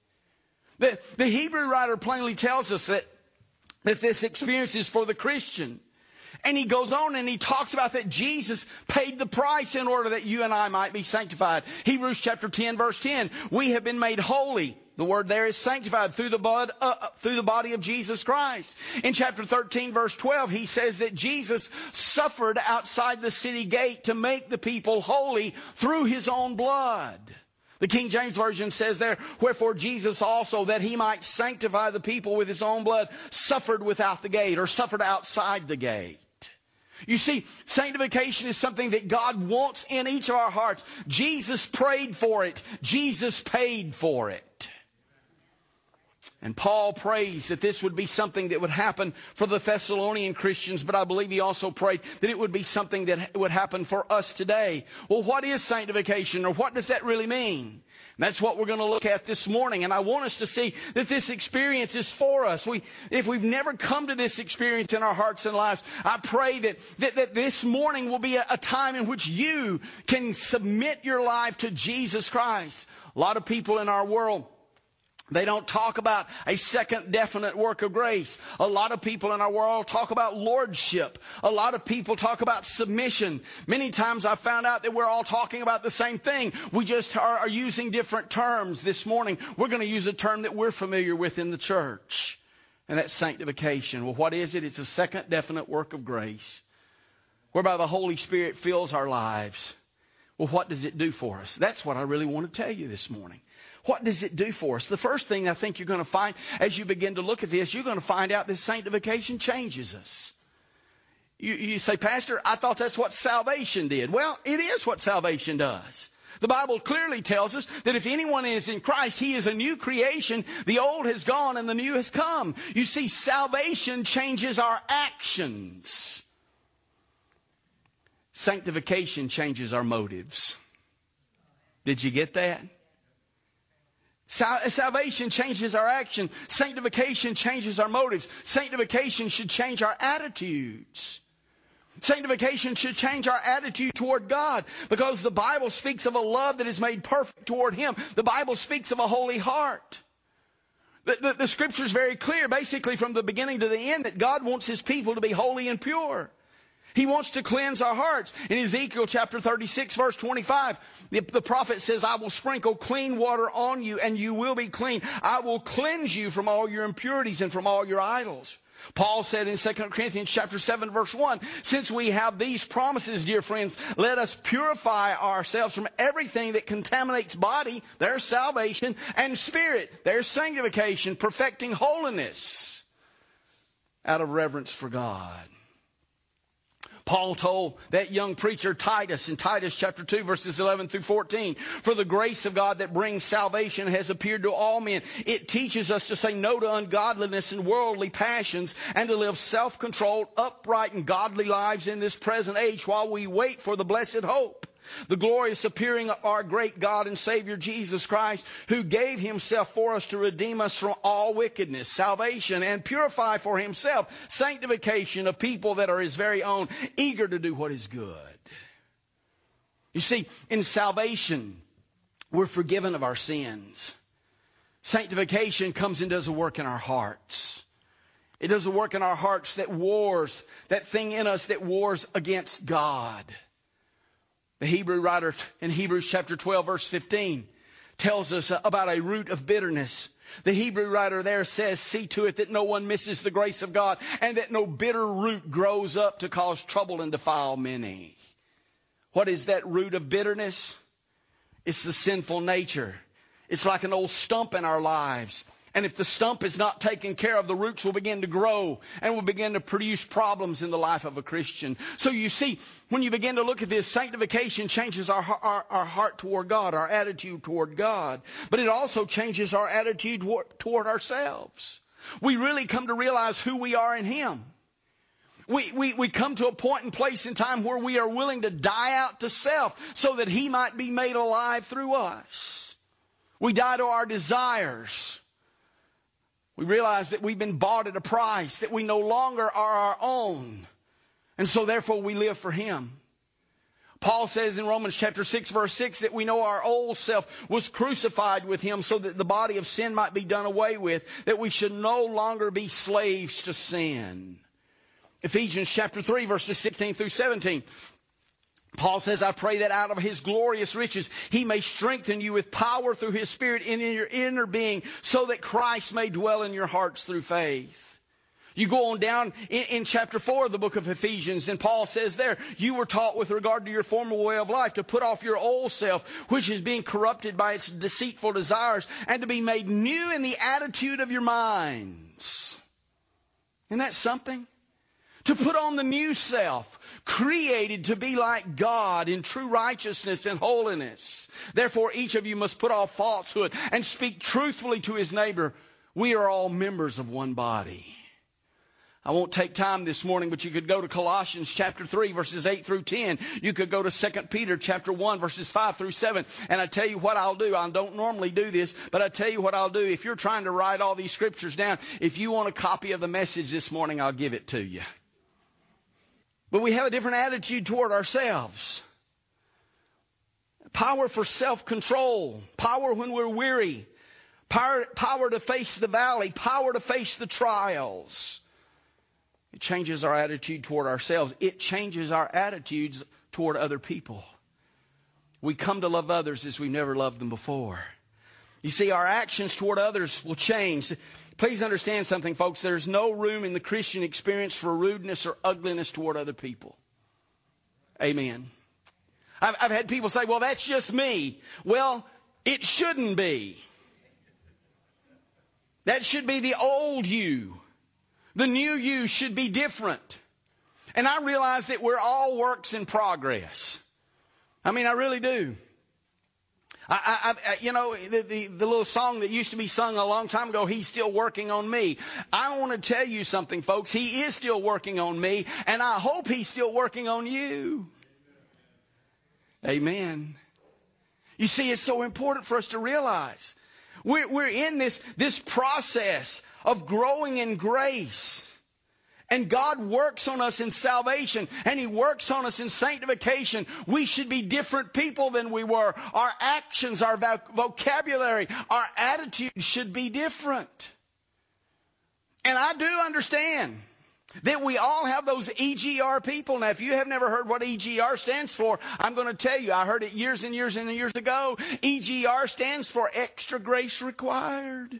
The, the Hebrew writer plainly tells us that, that this experience is for the Christian. And he goes on and he talks about that Jesus paid the price in order that you and I might be sanctified. Hebrews chapter ten, verse ten, we have been made holy. The word there is sanctified through the blood, uh, through the body of Jesus Christ. In chapter thirteen, verse twelve, he says that Jesus suffered outside the city gate to make the people holy through his own blood. The King James Version says there, wherefore Jesus also, that he might sanctify the people with his own blood, suffered without the gate, or suffered outside the gate. You see, sanctification is something that God wants in each of our hearts. Jesus prayed for it. Jesus paid for it. And Paul prays that this would be something that would happen for the Thessalonian Christians, but I believe he also prayed that it would be something that would happen for us today. Well, what is sanctification, or what does that really mean? And that's what we're going to look at this morning. And I want us to see that this experience is for us. We, if we've never come to this experience in our hearts and lives, I pray that, that, that this morning will be a, a time in which you can submit your life to Jesus Christ. A lot of people in our world, they don't talk about a second definite work of grace. A lot of people in our world talk about lordship. A lot of people talk about submission. Many times I found out that we're all talking about the same thing. We just are, are using different terms. This morning, we're going to use a term that we're familiar with in the church, and that's sanctification. Well, what is it? It's a second definite work of grace, whereby the Holy Spirit fills our lives. Well, what does it do for us? That's what I really want to tell you this morning. What does it do for us? The first thing I think you're going to find as you begin to look at this, you're going to find out that sanctification changes us. You, you say, Pastor, I thought that's what salvation did. Well, it is what salvation does. The Bible clearly tells us that if anyone is in Christ, he is a new creation. The old has gone and the new has come. You see, salvation changes our actions. Sanctification changes our motives. Did you get that? Sal- salvation changes our action. Sanctification changes our motives. Sanctification should change our attitudes. Sanctification should change our attitude toward God, because the Bible speaks of a love that is made perfect toward Him. The Bible speaks of a holy heart. The, the, the Scripture is very clear, basically from the beginning to the end, that God wants His people to be holy and pure. He wants to cleanse our hearts. In Ezekiel chapter thirty-six, verse twenty-five, the, the prophet says, I will sprinkle clean water on you, and you will be clean. I will cleanse you from all your impurities and from all your idols. Paul said in Second Corinthians chapter seven, verse one, since we have these promises, dear friends, let us purify ourselves from everything that contaminates body, their salvation, and spirit, their sanctification, perfecting holiness out of reverence for God. Paul told that young preacher Titus in Titus chapter two, verses eleven through fourteen, for the grace of God that brings salvation has appeared to all men. It teaches us to say no to ungodliness and worldly passions, and to live self-controlled, upright, and godly lives in this present age while we wait for the blessed hope, the glorious appearing of our great God and Savior Jesus Christ, who gave Himself for us to redeem us from all wickedness, salvation, and purify for Himself sanctification of people that are His very own, eager to do what is good. You see, in salvation, we're forgiven of our sins. Sanctification comes and does a work in our hearts. It does a work in our hearts that wars, that thing in us that wars against God. The Hebrew writer in Hebrews chapter twelve, verse fifteen, tells us about a root of bitterness. The Hebrew writer there says, see to it that no one misses the grace of God, and that no bitter root grows up to cause trouble and defile many. What is that root of bitterness? It's the sinful nature. It's like an old stump in our lives. And if the stump is not taken care of, the roots will begin to grow and will begin to produce problems in the life of a Christian. So you see, when you begin to look at this, sanctification changes our, our, our heart toward God, our attitude toward God. But it also changes our attitude toward ourselves. We really come to realize who we are in Him. We, we, we come to a point and place in time where we are willing to die out to self so that He might be made alive through us. We die to our desires. We realize that we've been bought at a price, that we no longer are our own. And so therefore we live for Him. Paul says in Romans chapter six, verse six, that we know our old self was crucified with Him so that the body of sin might be done away with, that we should no longer be slaves to sin. Ephesians chapter three, verses sixteen through seventeen. Paul says, I pray that out of His glorious riches He may strengthen you with power through His Spirit in your inner being, so that Christ may dwell in your hearts through faith. You go on down in, in chapter four of the book of Ephesians, and Paul says there, you were taught with regard to your former way of life to put off your old self, which is being corrupted by its deceitful desires, and to be made new in the attitude of your minds. Isn't that something? To put on the new self, created to be like God in true righteousness and holiness. Therefore, each of you must put off falsehood and speak truthfully to his neighbor. We are all members of one body. I won't take time this morning, but you could go to Colossians chapter three, verses eight through ten. You could go to Second Peter chapter one, verses five through seven. And I tell you what I'll do. I don't normally do this, but I tell you what I'll do. If you're trying to write all these scriptures down, if you want a copy of the message this morning, I'll give it to you. But we have a different attitude toward ourselves. Power for self-control. Power when we're weary. Power, power to face the valley. Power to face the trials. It changes our attitude toward ourselves. It changes our attitudes toward other people. We come to love others as we've never loved them before. You see, our actions toward others will change. Please understand something, folks. There's no room in the Christian experience for rudeness or ugliness toward other people. Amen. I've, I've had people say, well, that's just me. Well, it shouldn't be. That should be the old you. The new you should be different. And I realize that we're all works in progress. I mean, I really do. I, I, I, you know, the, the, the little song that used to be sung a long time ago, He's still working on me. I want to tell you something, folks. He is still working on me, and I hope He's still working on you. Amen. You see, it's so important for us to realize We're, we're in this, this process of growing in grace. And God works on us in salvation, and He works on us in sanctification. We should be different people than we were. Our actions, our vocabulary, our attitude should be different. And I do understand that we all have those E G R people. Now, if you have never heard what E G R stands for, I'm going to tell you. I heard it years and years and years ago. E G R stands for extra grace required.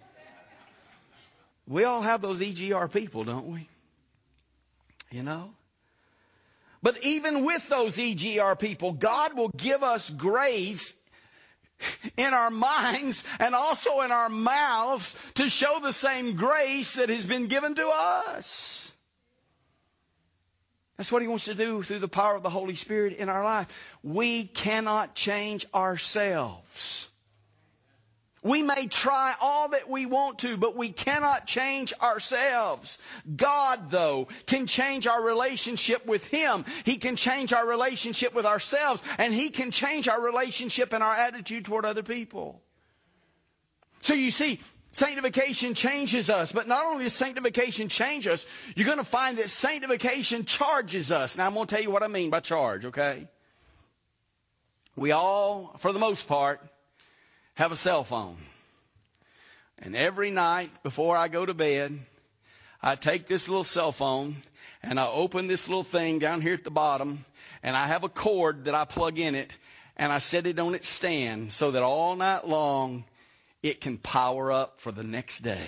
We all have those E G R people, don't we? You know? But even with those E G R people, God will give us grace in our minds and also in our mouths to show the same grace that has been given to us. That's what He wants to do through the power of the Holy Spirit in our life. We cannot change ourselves. We may try all that we want to, but we cannot change ourselves. God, though, can change our relationship with Him. He can change our relationship with ourselves, and He can change our relationship and our attitude toward other people. So you see, sanctification changes us, but not only does sanctification change us, you're going to find that sanctification charges us. Now, I'm going to tell you what I mean by charge, okay? We all, for the most part, have a cell phone. And every night before I go to bed, I take this little cell phone and I open this little thing down here at the bottom, and I have a cord that I plug in it, and I set it on its stand so that all night long it can power up for the next day.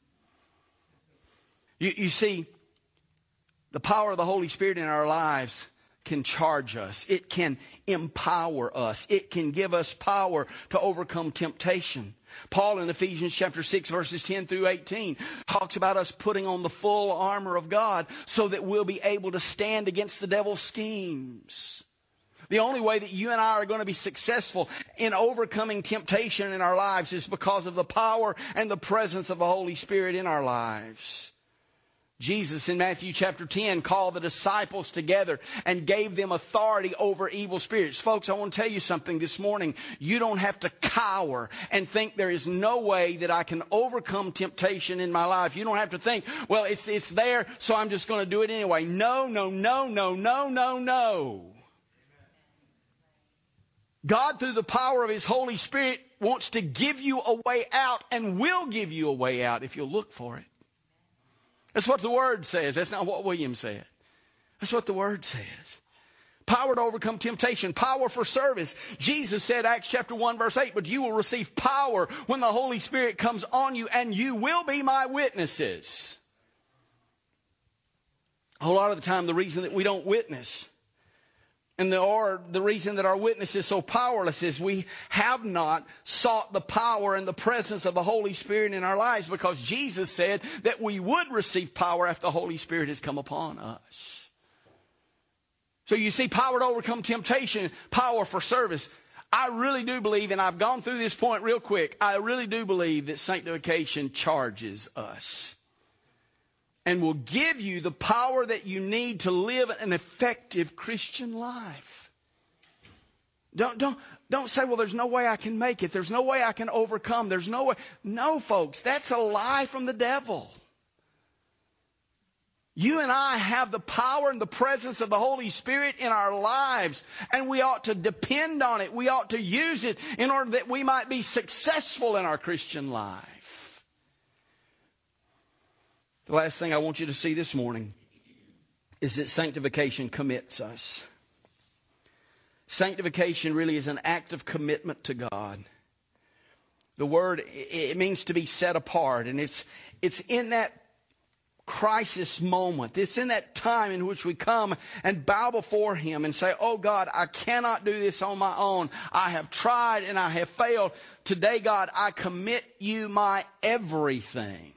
You, you see, the power of the Holy Spirit in our lives can charge us. It can empower us. It can give us power to overcome temptation. Paul in Ephesians chapter six verses ten through eighteen talks about us putting on the full armor of God so that we'll be able to stand against the devil's schemes. The only way that you and I are going to be successful in overcoming temptation in our lives is because of the power and the presence of the Holy Spirit in our lives. Jesus in Matthew chapter ten called the disciples together and gave them authority over evil spirits. Folks, I want to tell you something this morning. You don't have to cower and think there is no way that I can overcome temptation in my life. You don't have to think, well, it's, it's there, so I'm just going to do it anyway. No, no, no, no, no, no, no. God, through the power of His Holy Spirit, wants to give you a way out and will give you a way out if you'll look for it. That's what the Word says. That's not what William said. That's what the Word says. Power to overcome temptation. Power for service. Jesus said, Acts chapter one, verse eight, but you will receive power when the Holy Spirit comes on you, and you will be my witnesses. A whole lot of the time, the reason that we don't witness and the, or the reason that our witness is so powerless is we have not sought the power and the presence of the Holy Spirit in our lives, because Jesus said that we would receive power after the Holy Spirit has come upon us. So you see, power to overcome temptation, power for service. I really do believe, and I've gone through this point real quick, I really do believe that sanctification charges us and will give you the power that you need to live an effective Christian life. Don't, don't, don't say, well, there's no way I can make it. There's no way I can overcome. There's no way. No, folks, that's a lie from the devil. You and I have the power and the presence of the Holy Spirit in our lives, and we ought to depend on it. We ought to use it in order that we might be successful in our Christian life. The last thing I want you to see this morning is that sanctification commits us. Sanctification really is an act of commitment to God. The word, it means to be set apart, and it's it's in that crisis moment. It's in that time in which we come and bow before Him and say, oh God, I cannot do this on my own. I have tried and I have failed. Today, God, I commit you my everything.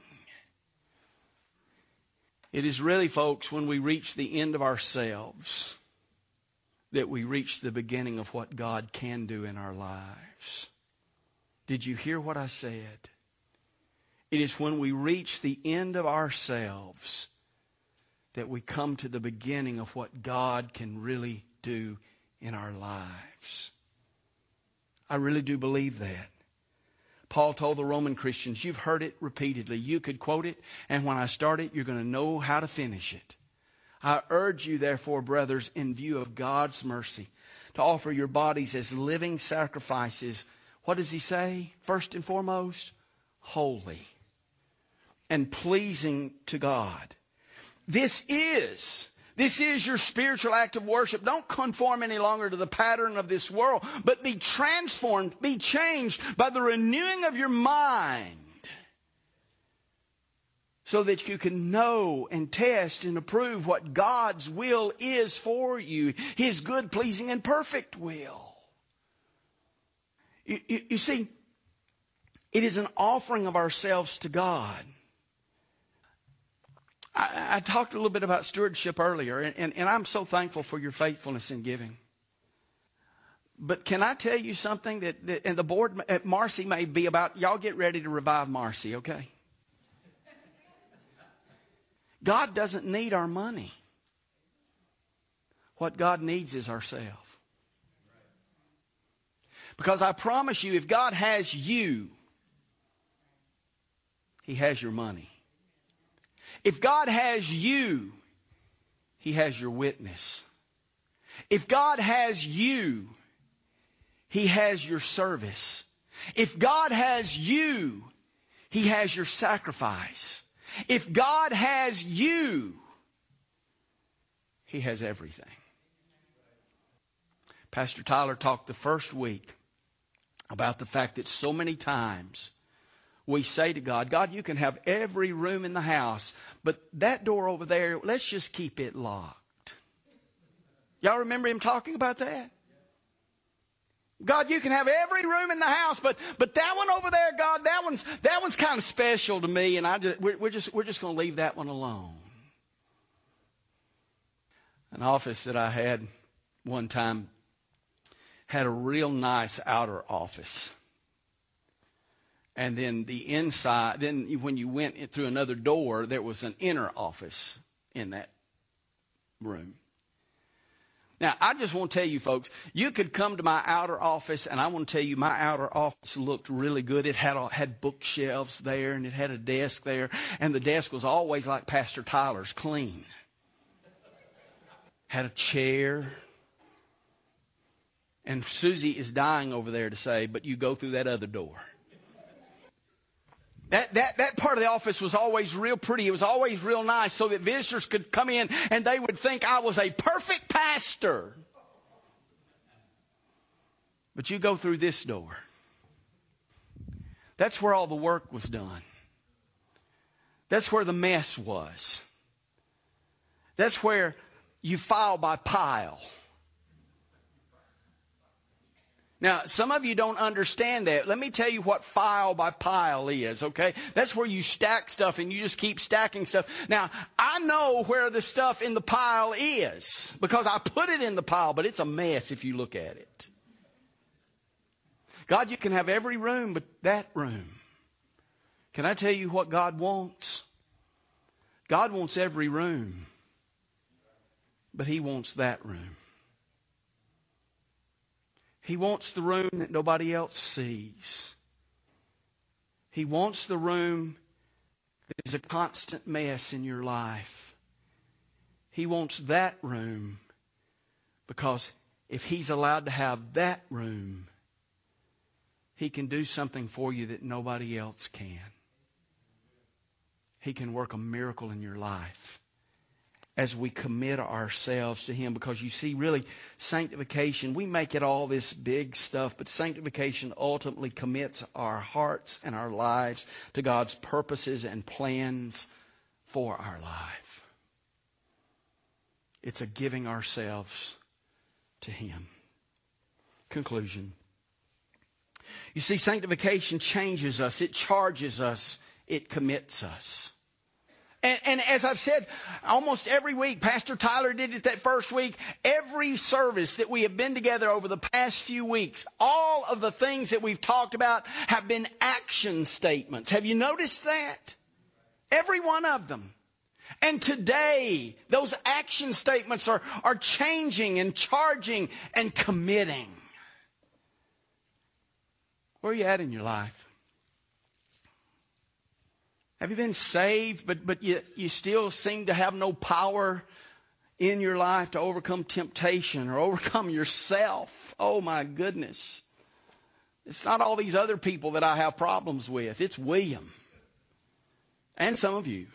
It is really, folks, when we reach the end of ourselves that we reach the beginning of what God can do in our lives. Did you hear what I said? It is when we reach the end of ourselves that we come to the beginning of what God can really do in our lives. I really do believe that. Paul told the Roman Christians, you've heard it repeatedly. You could quote it, and when I start it, you're going to know how to finish it. I urge you, therefore, brothers, in view of God's mercy, to offer your bodies as living sacrifices. What does he say? First and foremost, holy and pleasing to God. This is, this is your spiritual act of worship. Don't conform any longer to the pattern of this world, but be transformed, be changed by the renewing of your mind, so that you can know and test and approve what God's will is for you, His good, pleasing, and perfect will. You, you, you see, it is an offering of ourselves to God. I, I talked a little bit about stewardship earlier, and, and, and I'm so thankful for your faithfulness in giving. But can I tell you something that, that and the board at Marcy may be about, y'all get ready to revive Marcy, okay? God doesn't need our money. What God needs is ourselves. Because I promise you, if God has you, He has your money. If God has you, He has your witness. If God has you, He has your service. If God has you, He has your sacrifice. If God has you, He has everything. Pastor Tyler talked the first week about the fact that so many times we say to God, God, you can have every room in the house, but that door over there, let's just keep it locked. Y'all remember him talking about that? God, you can have every room in the house, but but that one over there, God, that one's that one's kind of special to me, and I just we're, we're just we're just going to leave that one alone. An office that I had one time had a real nice outer office, and then the inside. Then when you went through another door, there was an inner office in that room. Now, I just want to tell you, folks, you could come to my outer office, and I want to tell you, my outer office looked really good. It had had bookshelves there, and it had a desk there, and the desk was always like Pastor Tyler's, clean. Had a chair. And Susie is dying over there to say, but you go through that other door. That, that, that part of the office was always real pretty. It was always real nice so that visitors could come in and they would think I was a perfect pastor. But you go through this door. That's where all the work was done. That's where the mess was. That's where you file by pile. Now, some of you don't understand that. Let me tell you what file by pile is, okay? That's where you stack stuff and you just keep stacking stuff. Now, I know where the stuff in the pile is because I put it in the pile, but it's a mess if you look at it. God, you can have every room but that room. Can I tell you what God wants? God wants every room, but He wants that room. He wants the room that nobody else sees. He wants the room that is a constant mess in your life. He wants that room because if He's allowed to have that room, He can do something for you that nobody else can. He can work a miracle in your life as we commit ourselves to Him. Because you see, really, sanctification, we make it all this big stuff, but sanctification ultimately commits our hearts and our lives to God's purposes and plans for our life. It's a giving ourselves to Him. Conclusion. You see, sanctification changes us. It charges us. It commits us. And, and as I've said, almost every week, Pastor Tyler did it that first week. Every service that we have been together over the past few weeks, all of the things that we've talked about have been action statements. Have you noticed that? Every one of them. And today, those action statements are, are changing and charging and committing. Where are you at in your life? Have you been saved, but, but you, you still seem to have no power in your life to overcome temptation or overcome yourself? Oh, my goodness. It's not all these other people that I have problems with. It's William. And some of you.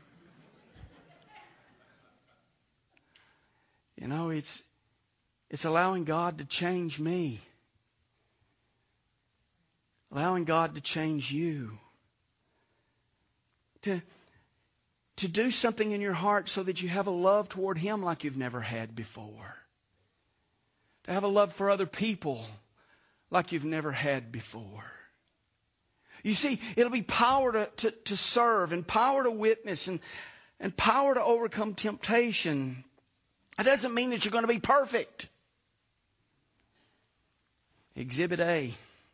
You know, it's it's allowing God to change me. Allowing God to change you. To, to do something in your heart so that you have a love toward Him like you've never had before. To have a love for other people like you've never had before. You see, it'll be power to, to, to serve and power to witness and, and power to overcome temptation. It doesn't mean that you're going to be perfect. Exhibit A.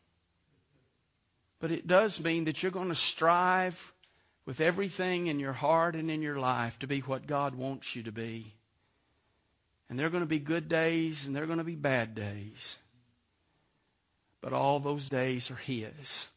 But it does mean that you're going to strive with everything in your heart and in your life to be what God wants you to be. And there are going to be good days and there are going to be bad days. But all those days are His.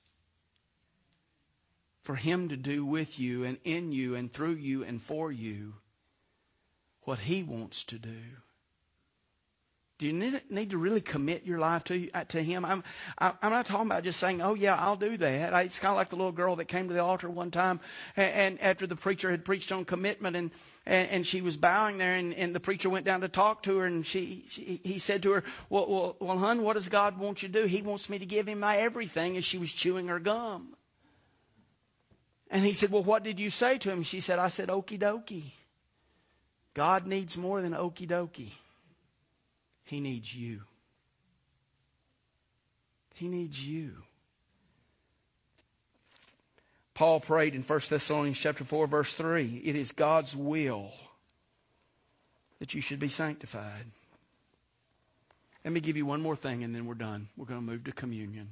For Him to do with you and in you and through you and for you what He wants to do. Do you need, need to really commit your life to to Him? I'm I'm not talking about just saying, "Oh yeah, I'll do that." I, it's kind of like the little girl that came to the altar one time, and, and after the preacher had preached on commitment, and and, and she was bowing there, and, and the preacher went down to talk to her, and she, she he said to her, "Well, well, well, hon, what does God want you to do? He wants me to give Him my everything." As she was chewing her gum, and he said, "Well, what did you say to Him?" She said, "I said, okie dokie. God needs more than okie dokie. He needs you. He needs you." Paul prayed in First Thessalonians chapter four, verse three, "It is God's will that you should be sanctified." Let me give you one more thing and then we're done. We're going to move to communion.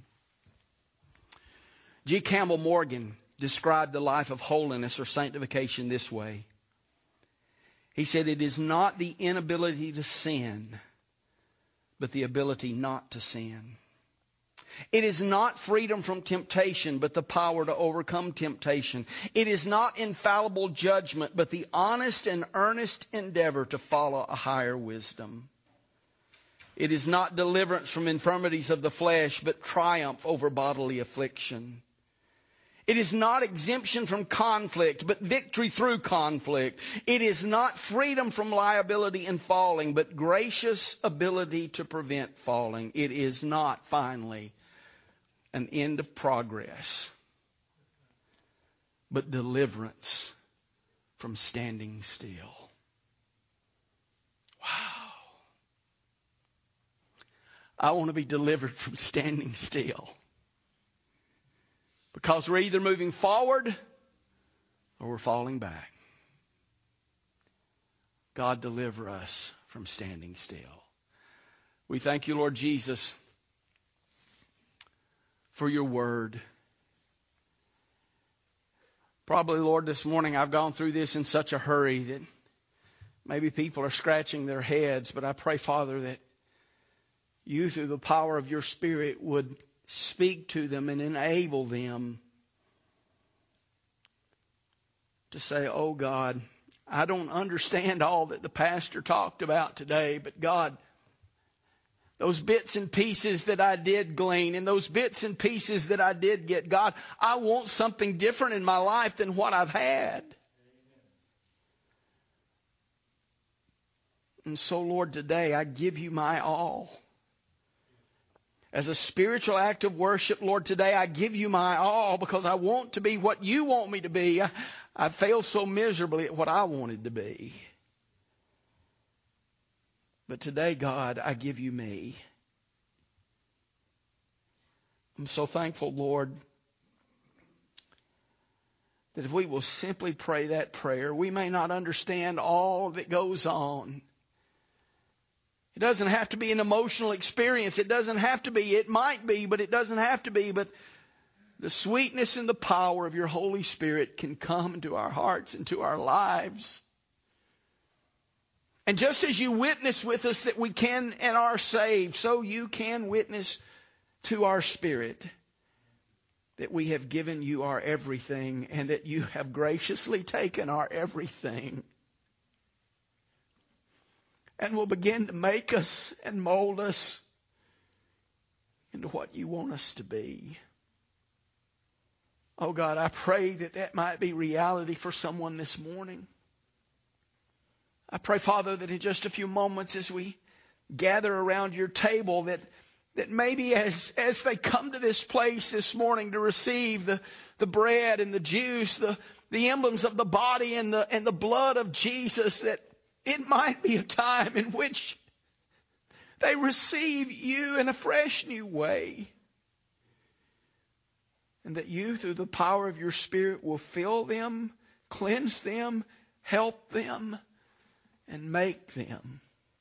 G. Campbell Morgan described the life of holiness or sanctification this way. He said, "It is not the inability to sin, but the ability not to sin. It is not freedom from temptation, but the power to overcome temptation. It is not infallible judgment, but the honest and earnest endeavor to follow a higher wisdom. It is not deliverance from infirmities of the flesh, but triumph over bodily affliction. It is not exemption from conflict, but victory through conflict. It is not freedom from liability and falling, but gracious ability to prevent falling. It is not, finally, an end of progress, but deliverance from standing still." Wow. I want to be delivered from standing still. Because we're either moving forward or we're falling back. God, deliver us from standing still. We thank you, Lord Jesus, for your word. Probably, Lord, this morning I've gone through this in such a hurry that maybe people are scratching their heads. But I pray, Father, that you, through the power of your Spirit, would speak to them and enable them to say, "Oh God, I don't understand all that the pastor talked about today, but God, those bits and pieces that I did glean and those bits and pieces that I did get, God, I want something different in my life than what I've had." And so, Lord, today I give you my all. As a spiritual act of worship, Lord, today I give you my all because I want to be what you want me to be. I, I failed so miserably at what I wanted to be. But today, God, I give you me. I'm so thankful, Lord, that if we will simply pray that prayer, we may not understand all that goes on. It doesn't have to be an emotional experience. It doesn't have to be. It might be, but it doesn't have to be. But the sweetness and the power of your Holy Spirit can come into our hearts, into our lives. And just as you witness with us that we can and are saved, so you can witness to our spirit that we have given you our everything and that you have graciously taken our everything and will begin to make us and mold us into what you want us to be. Oh God, I pray that that might be reality for someone this morning. I pray, Father, that in just a few moments as we gather around your table, that that maybe as, as they come to this place this morning to receive the, the bread and the juice, the, the emblems of the body and the, and the blood of Jesus, that it might be a time in which they receive you in a fresh new way. And that you, through the power of your Spirit, will fill them, cleanse them, help them, and make them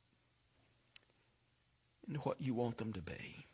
into what you want them to be.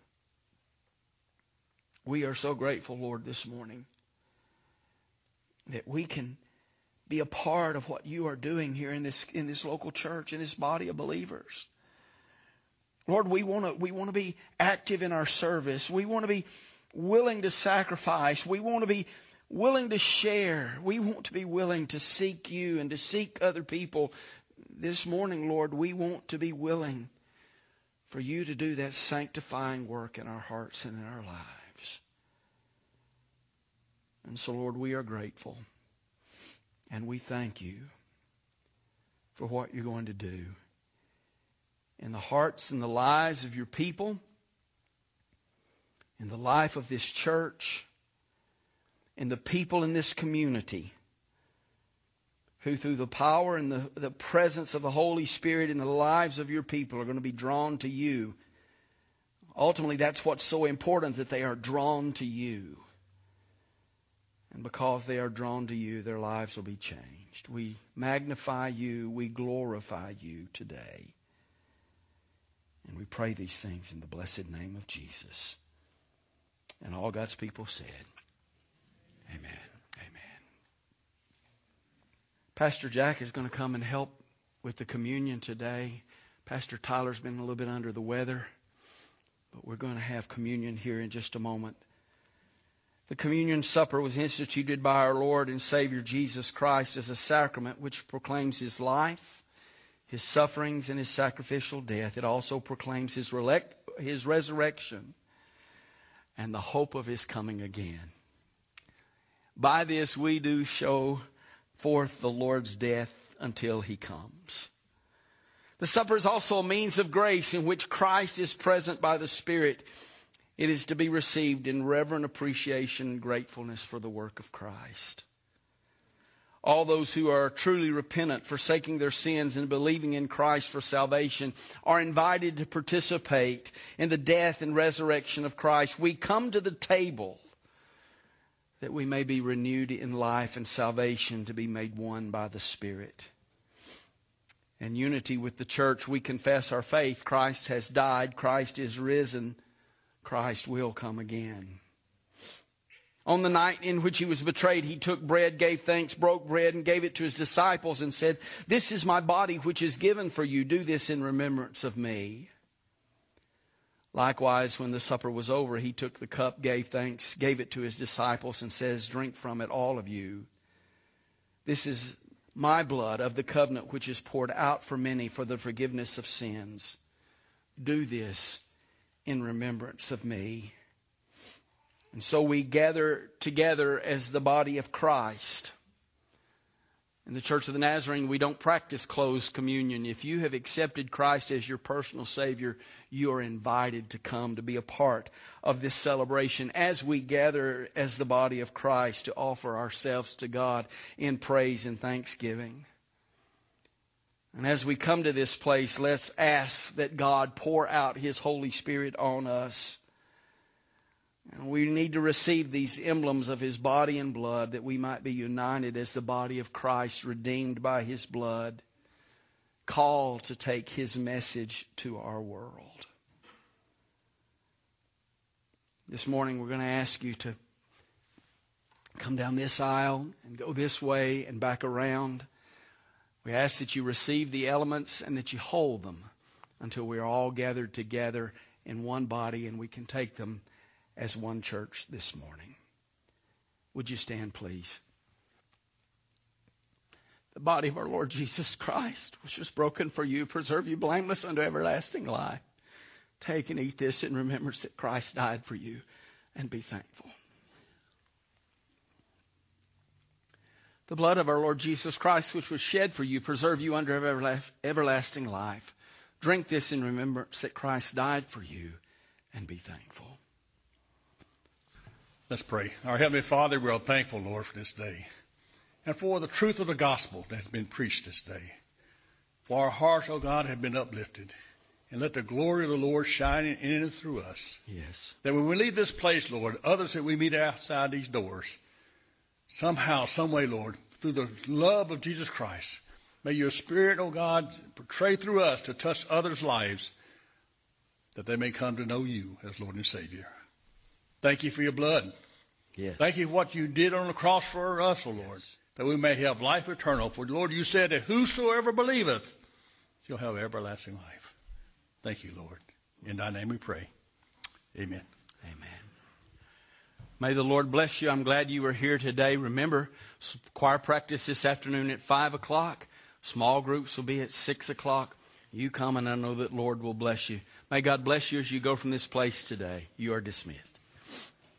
We are so grateful, Lord, this morning that we can be a part of what you are doing here in this in this local church, in this body of believers. Lord, we want to we want to be active in our service. We want to be willing to sacrifice. We want to be willing to share. We want to be willing to seek you and to seek other people. This morning, Lord, we want to be willing for you to do that sanctifying work in our hearts and in our lives. And so, Lord, we are grateful. And we thank you for what you're going to do in the hearts and the lives of your people, in the life of this church, in the people in this community, who through the power and the, the presence of the Holy Spirit in the lives of your people are going to be drawn to you. Ultimately, that's what's so important, that they are drawn to you. And because they are drawn to you, their lives will be changed. We magnify you, we glorify you today. And we pray these things in the blessed name of Jesus. And all God's people said, amen. Amen. Pastor Jack is going to come and help with the communion today. Pastor Tyler's been a little bit under the weather, but we're going to have communion here in just a moment. The communion supper was instituted by our Lord and Savior Jesus Christ as a sacrament which proclaims His life, His sufferings, and His sacrificial death. It also proclaims His, relec- his resurrection and the hope of His coming again. By this we do show forth the Lord's death until He comes. The supper is also a means of grace in which Christ is present by the Spirit. It is to be received in reverent appreciation and gratefulness for the work of Christ. All those who are truly repentant, forsaking their sins and believing in Christ for salvation, are invited to participate in the death and resurrection of Christ. We come to the table that we may be renewed in life and salvation, to be made one by the Spirit. In unity with the church, we confess our faith. Christ has died. Christ is risen. Christ will come again. On the night in which He was betrayed, He took bread, gave thanks, broke bread, and gave it to His disciples and said, "This is my body which is given for you. Do this in remembrance of me." Likewise, when the supper was over, He took the cup, gave thanks, gave it to His disciples, and says, "Drink from it, all of you. This is my blood of the covenant which is poured out for many for the forgiveness of sins. Do this in remembrance of me." And so we gather together as the body of Christ. In the Church of the Nazarene, we don't practice closed communion. If you have accepted Christ as your personal Savior, you are invited to come to be a part of this celebration as we gather as the body of Christ to offer ourselves to God in praise and thanksgiving. And as we come to this place, let's ask that God pour out His Holy Spirit on us. And we need to receive these emblems of His body and blood, that we might be united as the body of Christ, redeemed by His blood, called to take His message to our world. This morning we're going to ask you to come down this aisle and go this way and back around. We ask that you receive the elements and that you hold them until we are all gathered together in one body and we can take them as one church this morning. Would you stand, please? The body of our Lord Jesus Christ, which was broken for you, preserve you blameless unto everlasting life. Take and eat this in remembrance that Christ died for you, and be thankful. The blood of our Lord Jesus Christ, which was shed for you, preserve you under everlasting life. Drink this in remembrance that Christ died for you, and be thankful. Let's pray. Our Heavenly Father, we are thankful, Lord, for this day, and for the truth of the gospel that has been preached this day. For our hearts, O God, have been uplifted, and let the glory of the Lord shine in and through us. Yes. That when we leave this place, Lord, others that we meet outside these doors, somehow, some way, Lord, through the love of Jesus Christ, may your Spirit, O God, portray through us to touch others' lives, that they may come to know you as Lord and Savior. Thank you for your blood. Yes. Thank you for what you did on the cross for us, O Lord, yes, that we may have life eternal. For, Lord, you said that whosoever believeth shall have everlasting life. Thank you, Lord. In thy name we pray. Amen. Amen. May the Lord bless you. I'm glad you were here today. Remember, choir practice this afternoon at five o'clock. Small groups will be at six o'clock. You come, and I know that Lord will bless you. May God bless you as you go from this place today. You are dismissed.